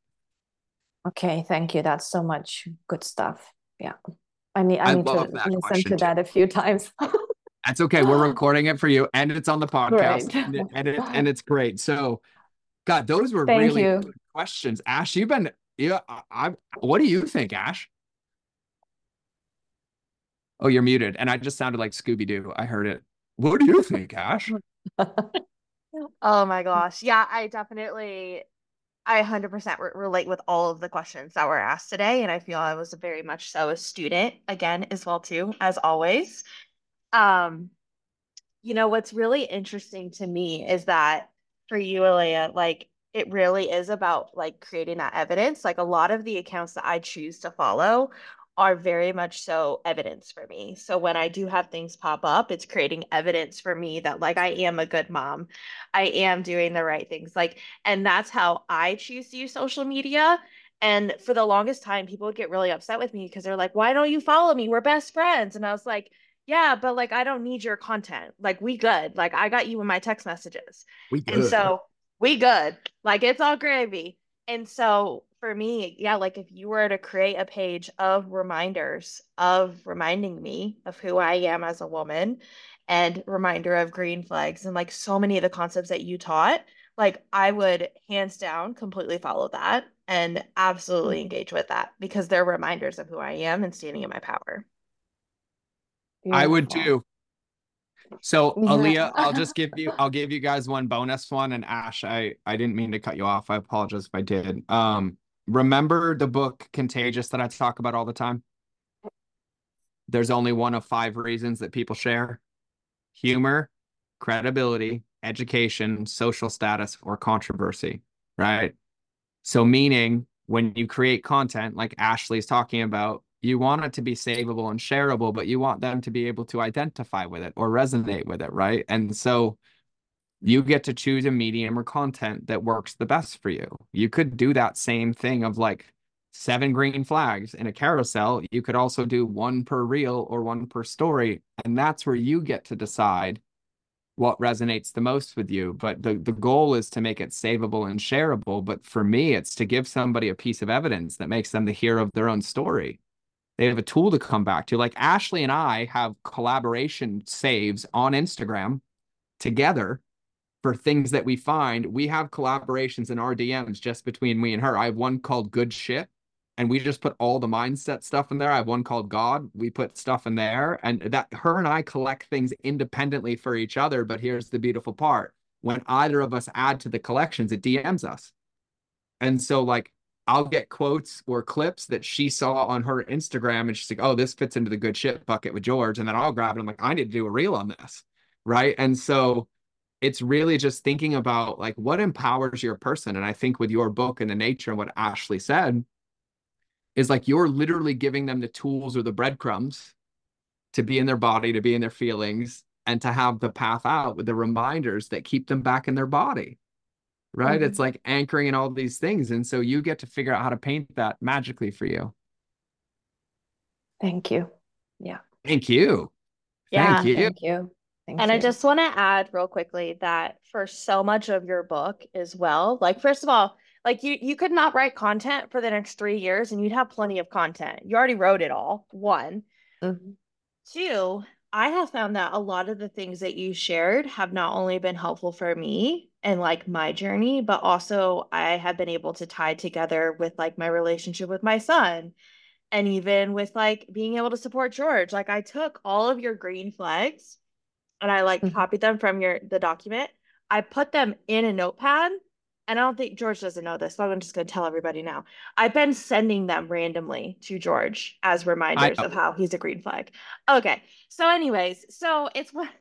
Okay, thank you. That's so much good stuff. Yeah. I need I I need to love that listen question to too. that a few times. That's okay. We're recording it for you and it's on the podcast. Great. and, it, and, it, and it's great. So, God, those were Thank really you. good questions. Ash, you've been, yeah, I, I, what do you think, Ash? Oh, you're muted. And I just sounded like Scooby-Doo. I heard it. What do you think, Ash? Oh my gosh. Yeah, I definitely, I one hundred percent re relate with all of the questions that were asked today. And I feel I was very much so a student again as well too, as always. Um, you know, what's really interesting to me is that for you, Alea, like it really is about like creating that evidence. Like a lot of the accounts that I choose to follow are very much so evidence for me. So when I do have things pop up, it's creating evidence for me that like I am a good mom. I am doing the right things. Like, and that's how I choose to use social media. And for the longest time, people would get really upset with me because they're like, why don't you follow me? We're best friends. And I was like, yeah, but like I don't need your content. Like we good. Like I got you in my text messages. We good. And so we good. Like it's all gravy. And so for me, yeah, like if you were to create a page of reminders of reminding me of who I am as a woman and reminder of green flags and like so many of the concepts that you taught, like I would hands down completely follow that and absolutely engage with that because they're reminders of who I am and standing in my power. I would Beautiful. too. So Yeah. Alea, I'll just give you, I'll give you guys one bonus one. And Ash, I, I didn't mean to cut you off. I apologize if I did. Um, remember the book Contagious that I talk about all the time? There's only one of five reasons that people share: humor, credibility, education, social status, or controversy, right? So meaning when you create content like Ashley's talking about, you want it to be savable and shareable, but you want them to be able to identify with it or resonate with it, right? And so you get to choose a medium or content that works the best for you. You could do that same thing of like seven green flags in a carousel. You could also do one per reel or one per story. And that's where you get to decide what resonates the most with you. But the, the goal is to make it savable and shareable. But for me, it's to give somebody a piece of evidence that makes them the hero of their own story. They have a tool to come back to. Like Ashley and I have collaboration saves on Instagram together for things that we find. We have collaborations in our D Ms just between me and her. I have one called Good Shit, and we just put all the mindset stuff in there. I have one called God. We put stuff in there, and that her and I collect things independently for each other. But here's the beautiful part. When either of us add to the collections, it D Ms us. And so like, I'll get quotes or clips that she saw on her Instagram and she's like, oh, this fits into the good shit bucket with George. And then I'll grab it. I'm like, I need to do a reel on this. Right. And so it's really just thinking about like what empowers your person. And I think with your book and the nature and what Ashley said is like you're literally giving them the tools or the breadcrumbs to be in their body, to be in their feelings, and to have the path out with the reminders that keep them back in their body. Right? Mm-hmm. It's like anchoring in all these things. And so you get to figure out how to paint that magically for you. Thank you. Yeah. Thank you. Yeah. Thank you. Thank you. Thank and you. I just want to add real quickly that for so much of your book as well, like, first of all, like you, you could not write content for the next three years and you'd have plenty of content. You already wrote it all. One. Mm-hmm. Two, I have found that a lot of the things that you shared have not only been helpful for me and like my journey, but also I have been able to tie together with like my relationship with my son and even with like being able to support George. Like I took all of your green flags and I like mm-hmm. copied them from your the document. I put them in a notepad. And I don't think George doesn't know this, so I'm just going to tell everybody now. I've been sending them randomly to George as reminders of how he's a green flag. Okay. So anyways, so it's what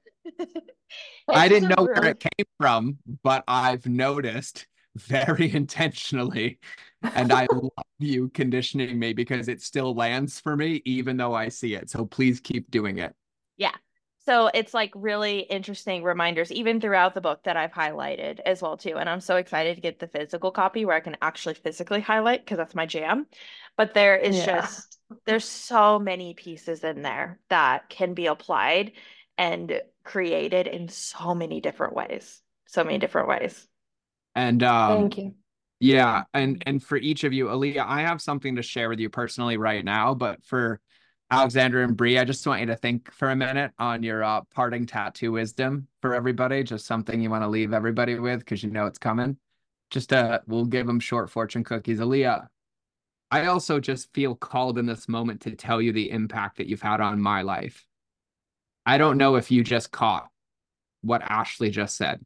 I didn't know really... where it came from, but I've noticed very intentionally. And I love you conditioning me because it still lands for me, even though I see it. So please keep doing it. Yeah. So it's like really interesting reminders, even throughout the book that I've highlighted as well too. And I'm so excited to get the physical copy where I can actually physically highlight because that's my jam. But there is yeah. just, there's so many pieces in there that can be applied and created in so many different ways. So many different ways. And um, thank you. Yeah. And, and for each of you, Aaliyah, I have something to share with you personally right now, but for Alexandra and Bree, I just want you to think for a minute on your uh, parting tattoo wisdom for everybody. Just something you want to leave everybody with because you know it's coming. Just uh, we'll give them short fortune cookies. Aaliyah, I also just feel called in this moment to tell you the impact that you've had on my life. I don't know if you just caught what Ashley just said.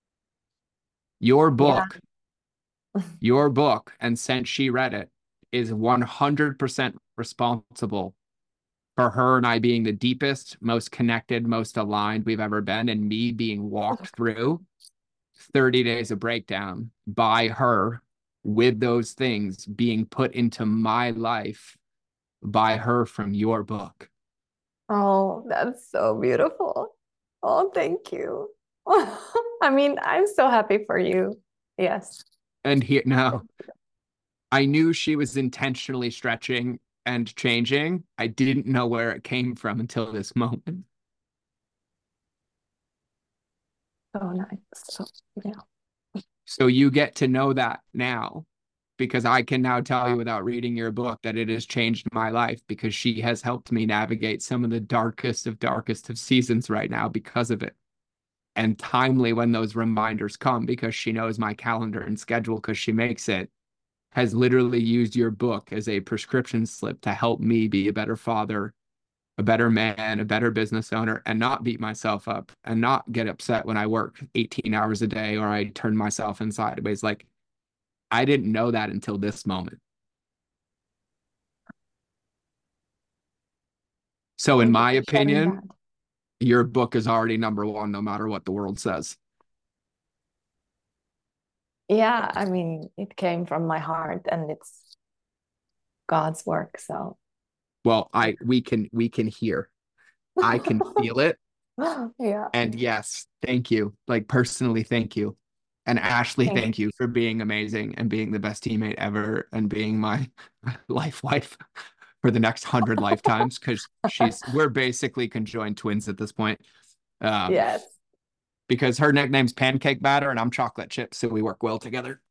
Your book, yeah. your book, and since she read it, is one hundred percent responsible for her and I being the deepest, most connected, most aligned we've ever been, and me being walked through thirty days of breakdown by her with those things being put into my life by her from your book. Oh, that's so beautiful. Oh, thank you. I mean, I'm so happy for you. Yes. And here now, I knew she was intentionally stretching and changing. I didn't know where it came from until this moment. Oh, nice. So, yeah. So you get to know that now, because I can now tell you without reading your book that it has changed my life because she has helped me navigate some of the darkest of darkest of seasons right now because of it. And timely when those reminders come, because she knows my calendar and schedule because she makes it, has literally used your book as a prescription slip to help me be a better father, a better man, a better business owner, and not beat myself up and not get upset when I work eighteen hours a day or I turn myself in sideways. Like, I didn't know that until this moment. So in my opinion, your book is already number one, no matter what the world says. Yeah, I mean, it came from my heart and it's God's work. So, well, I we can we can hear, I can feel it. Yeah. And yes, thank you. Like personally, thank you. And Ashley, thank, thank you. you for being amazing and being the best teammate ever and being my life wife for the next hundred lifetimes, because she's we're basically conjoined twins at this point. Um, yes. Because her nickname's Pancake Batter and I'm Chocolate Chip, so we work well together.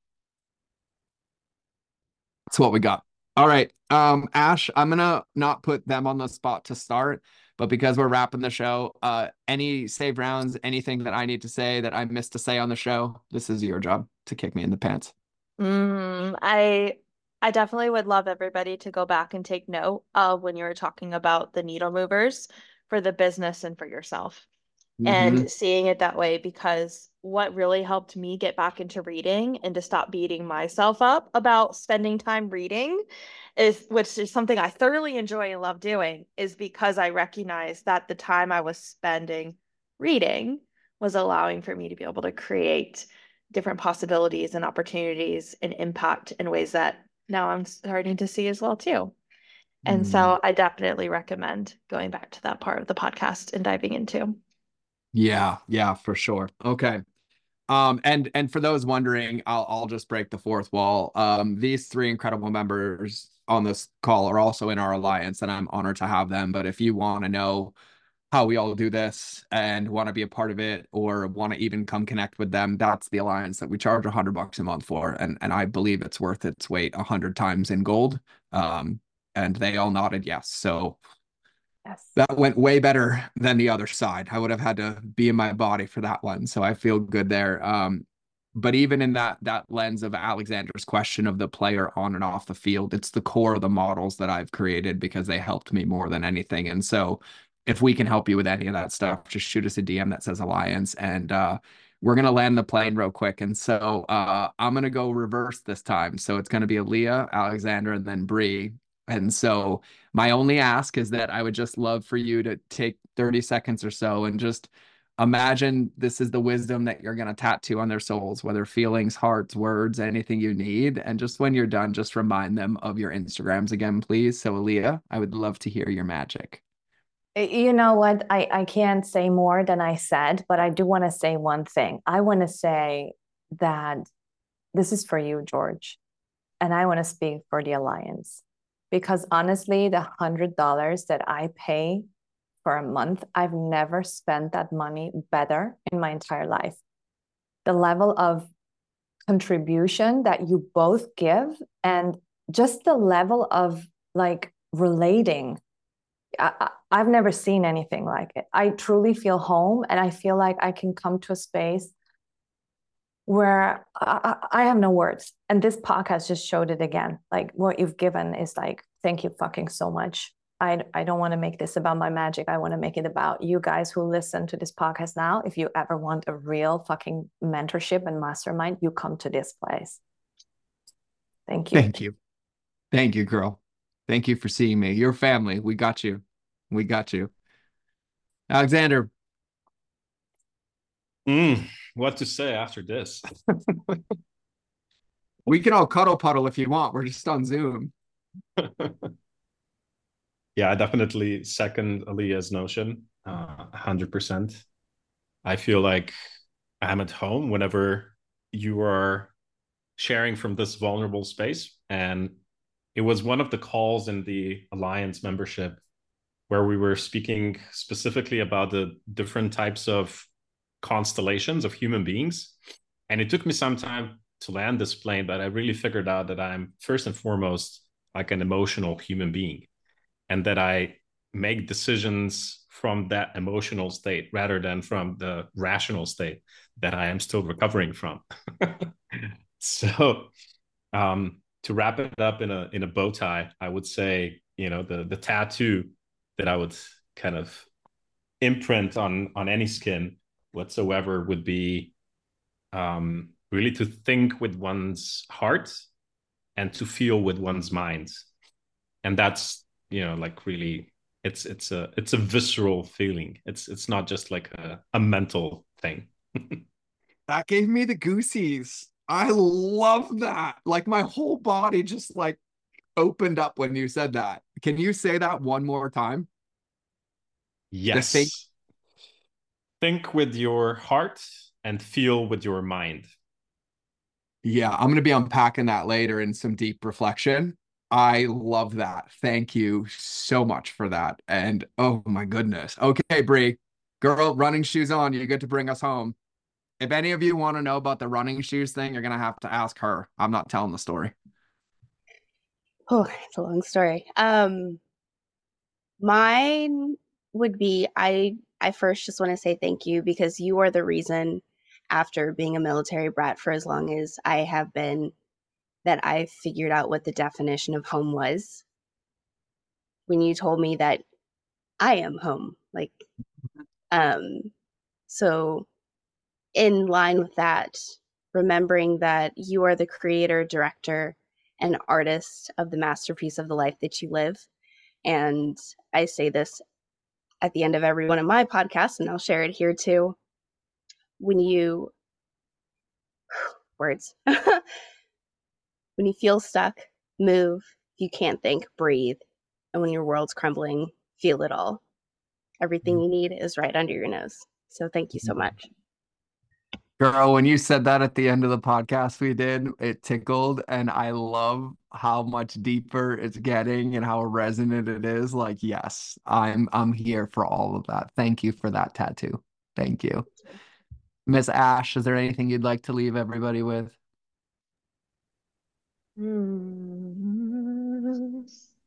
That's what we got. All right. Um, Ash, I'm gonna not put them on the spot to start, but because we're wrapping the show, uh, any save rounds, anything that I need to say that I missed to say on the show, this is your job to kick me in the pants. Mm, I I definitely would love everybody to go back and take note of when you were talking about the needle movers for the business and for yourself. Mm-hmm. And seeing it that way, because what really helped me get back into reading and to stop beating myself up about spending time reading is, which is something I thoroughly enjoy and love doing, is because I recognized that the time I was spending reading was allowing for me to be able to create different possibilities and opportunities and impact in ways that now I'm starting to see as well too. And Mm. so I definitely recommend going back to that part of the podcast and diving into. Yeah, yeah, for sure. Okay. Um, and and for those wondering, I'll I'll just break the fourth wall. Um, these three incredible members on this call are also in our alliance, and I'm honored to have them. But if you want to know how we all do this and want to be a part of it, or want to even come connect with them, that's the alliance that we charge a hundred bucks a month for, and and I believe it's worth its weight a hundred times in gold. Um, and they all nodded yes. So Yes. that went way better than the other side. I would have had to be in my body for that one. So I feel good there. Um, but even in that that lens of Alexander's question of the player on and off the field, it's the core of the models that I've created because they helped me more than anything. And so if we can help you with any of that stuff, just shoot us a D M that says Alliance, and uh, we're going to land the plane real quick. And so uh, I'm going to go reverse this time. So it's going to be Aaliyah, Alexander, and then Bree. And so my only ask is that I would just love for you to take thirty seconds or so and just imagine this is the wisdom that you're going to tattoo on their souls, whether feelings, hearts, words, anything you need. And just when you're done, just remind them of your Instagrams again, please. So Aaliyah, I would love to hear your magic. You know what? I, I can't say more than I said, but I do want to say one thing. I want to say that this is for you, George. And I want to speak for the Alliance. Because honestly, the one hundred dollars that I pay for a month, I've never spent that money better in my entire life. The level of contribution that you both give, and just the level of like relating, I, I've never seen anything like it. I truly feel home, and I feel like I can come to a space where I, I have no words. And this podcast just showed it again. Like, what you've given is like, thank you fucking so much. I, I don't want to make this about my magic. I want to make it about you guys who listen to this podcast now. If you ever want a real fucking mentorship and mastermind, you come to this place. Thank you. Thank you. Thank you, girl. Thank you for seeing me. Your family. We got you. We got you. Alexander. Mm, what to say after this? We can all cuddle puddle if you want. We're just on Zoom. Yeah, I definitely second Aaliyah's notion, uh, one hundred percent. I feel like I'm at home whenever you are sharing from this vulnerable space. And it was one of the calls in the Alliance membership where we were speaking specifically about the different types of constellations of human beings. And it took me some time to land this plane, but I really figured out that I'm first and foremost like an emotional human being, and that I make decisions from that emotional state rather than from the rational state that I am still recovering from. So um, to wrap it up in a in a bow tie, I would say, you know, the the tattoo that I would kind of imprint on on any skin whatsoever would be um, really to think with one's heart and to feel with one's mind. And that's, you know, like really, it's it's a it's a visceral feeling. It's it's not just like a, a mental thing. That gave me the goosies. I love that. Like my whole body just like opened up when you said that. Can you say that one more time? Yes. Think, think with your heart and feel with your mind. Yeah, I'm going to be unpacking that later in some deep reflection. I love that. Thank you so much for that. And oh my goodness. Okay, Bree, girl, running shoes on. You get to bring us home. If any of you want to know about the running shoes thing, you're going to have to ask her. I'm not telling the story. Oh, it's a long story. Um, mine would be, I, I first just want to say thank you, because you are the reason, after being a military brat for as long as I have been, that I figured out what the definition of home was. When you told me that I am home, like, um, so in line with that, remembering that you are the creator, director, and artist of the masterpiece of the life that you live. And I say this at the end of every one of my podcasts, and I'll share it here too. when you words when you feel stuck, move. If you can't think, breathe. And when your world's crumbling, feel it all. Everything you need is right under your nose. So thank you so much. Girl, when you said that at the end of the podcast we did, it tickled, and I love how much deeper it's getting and how resonant it is. Like, yes, I'm I'm here for all of that. Thank you for that tattoo. Thank you. Miss Ash, is there anything you'd like to leave everybody with? Hmm.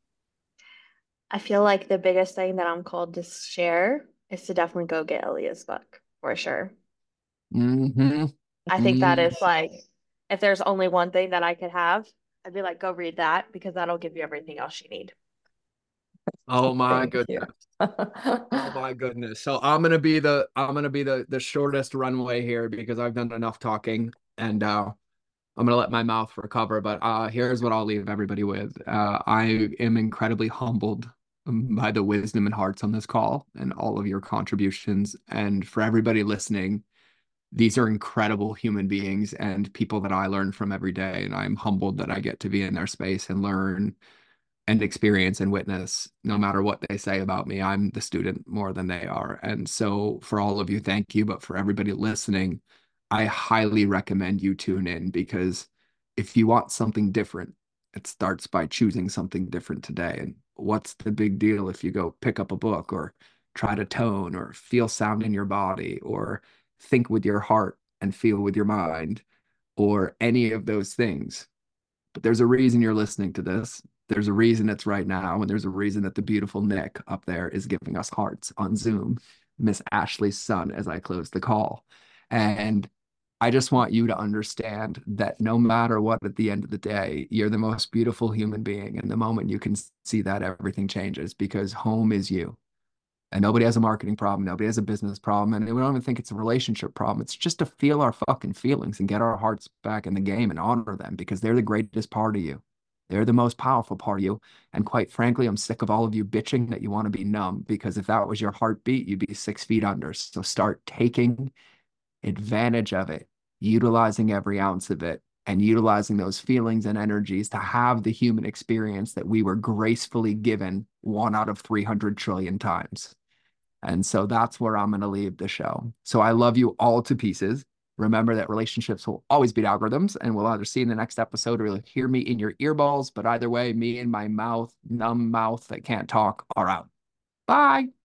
I feel like the biggest thing that I'm called to share is to definitely go get Aaliyah's book for sure. Mm-hmm. I think that Mm. is like, if there's only one thing that I could have, I'd be like, go read that because that'll give you everything else you need. Oh my Thank you. goodness. Oh my goodness. So I'm gonna be the I'm gonna be the the shortest runway here because I've done enough talking, and uh I'm gonna let my mouth recover. But uh here's what I'll leave everybody with. Uh I am incredibly humbled by the wisdom and hearts on this call and all of your contributions. And for everybody listening, these are incredible human beings and people that I learn from every day. And I'm humbled that I get to be in their space and learn and experience and witness. No matter what they say about me, I'm the student more than they are. And so for all of you, thank you. But for everybody listening, I highly recommend you tune in, because if you want something different, it starts by choosing something different today. And what's the big deal if you go pick up a book or try to tone or feel sound in your body or think with your heart and feel with your mind or any of those things? But there's a reason you're listening to this. There's a reason it's right now. And there's a reason that the beautiful Nick up there is giving us hearts on Zoom, Miss Ashley's son, as I close the call. And I just want you to understand that no matter what, at the end of the day, you're the most beautiful human being. And the moment you can see that, everything changes, because home is you. And nobody has a marketing problem. Nobody has a business problem. And we don't even think it's a relationship problem. It's just to feel our fucking feelings and get our hearts back in the game and honor them, because they're the greatest part of you. They're the most powerful part of you. And quite frankly, I'm sick of all of you bitching that you want to be numb, because if that was your heartbeat, you'd be six feet under. So start taking advantage of it, utilizing every ounce of it, and utilizing those feelings and energies to have the human experience that we were gracefully given one out of three hundred trillion times. And so that's where I'm going to leave the show. So I love you all to pieces. Remember that relationships will always beat algorithms, and we'll either see in the next episode or you'll hear me in your earballs. But either way, me and my mouth, numb mouth that can't talk, are out. Bye.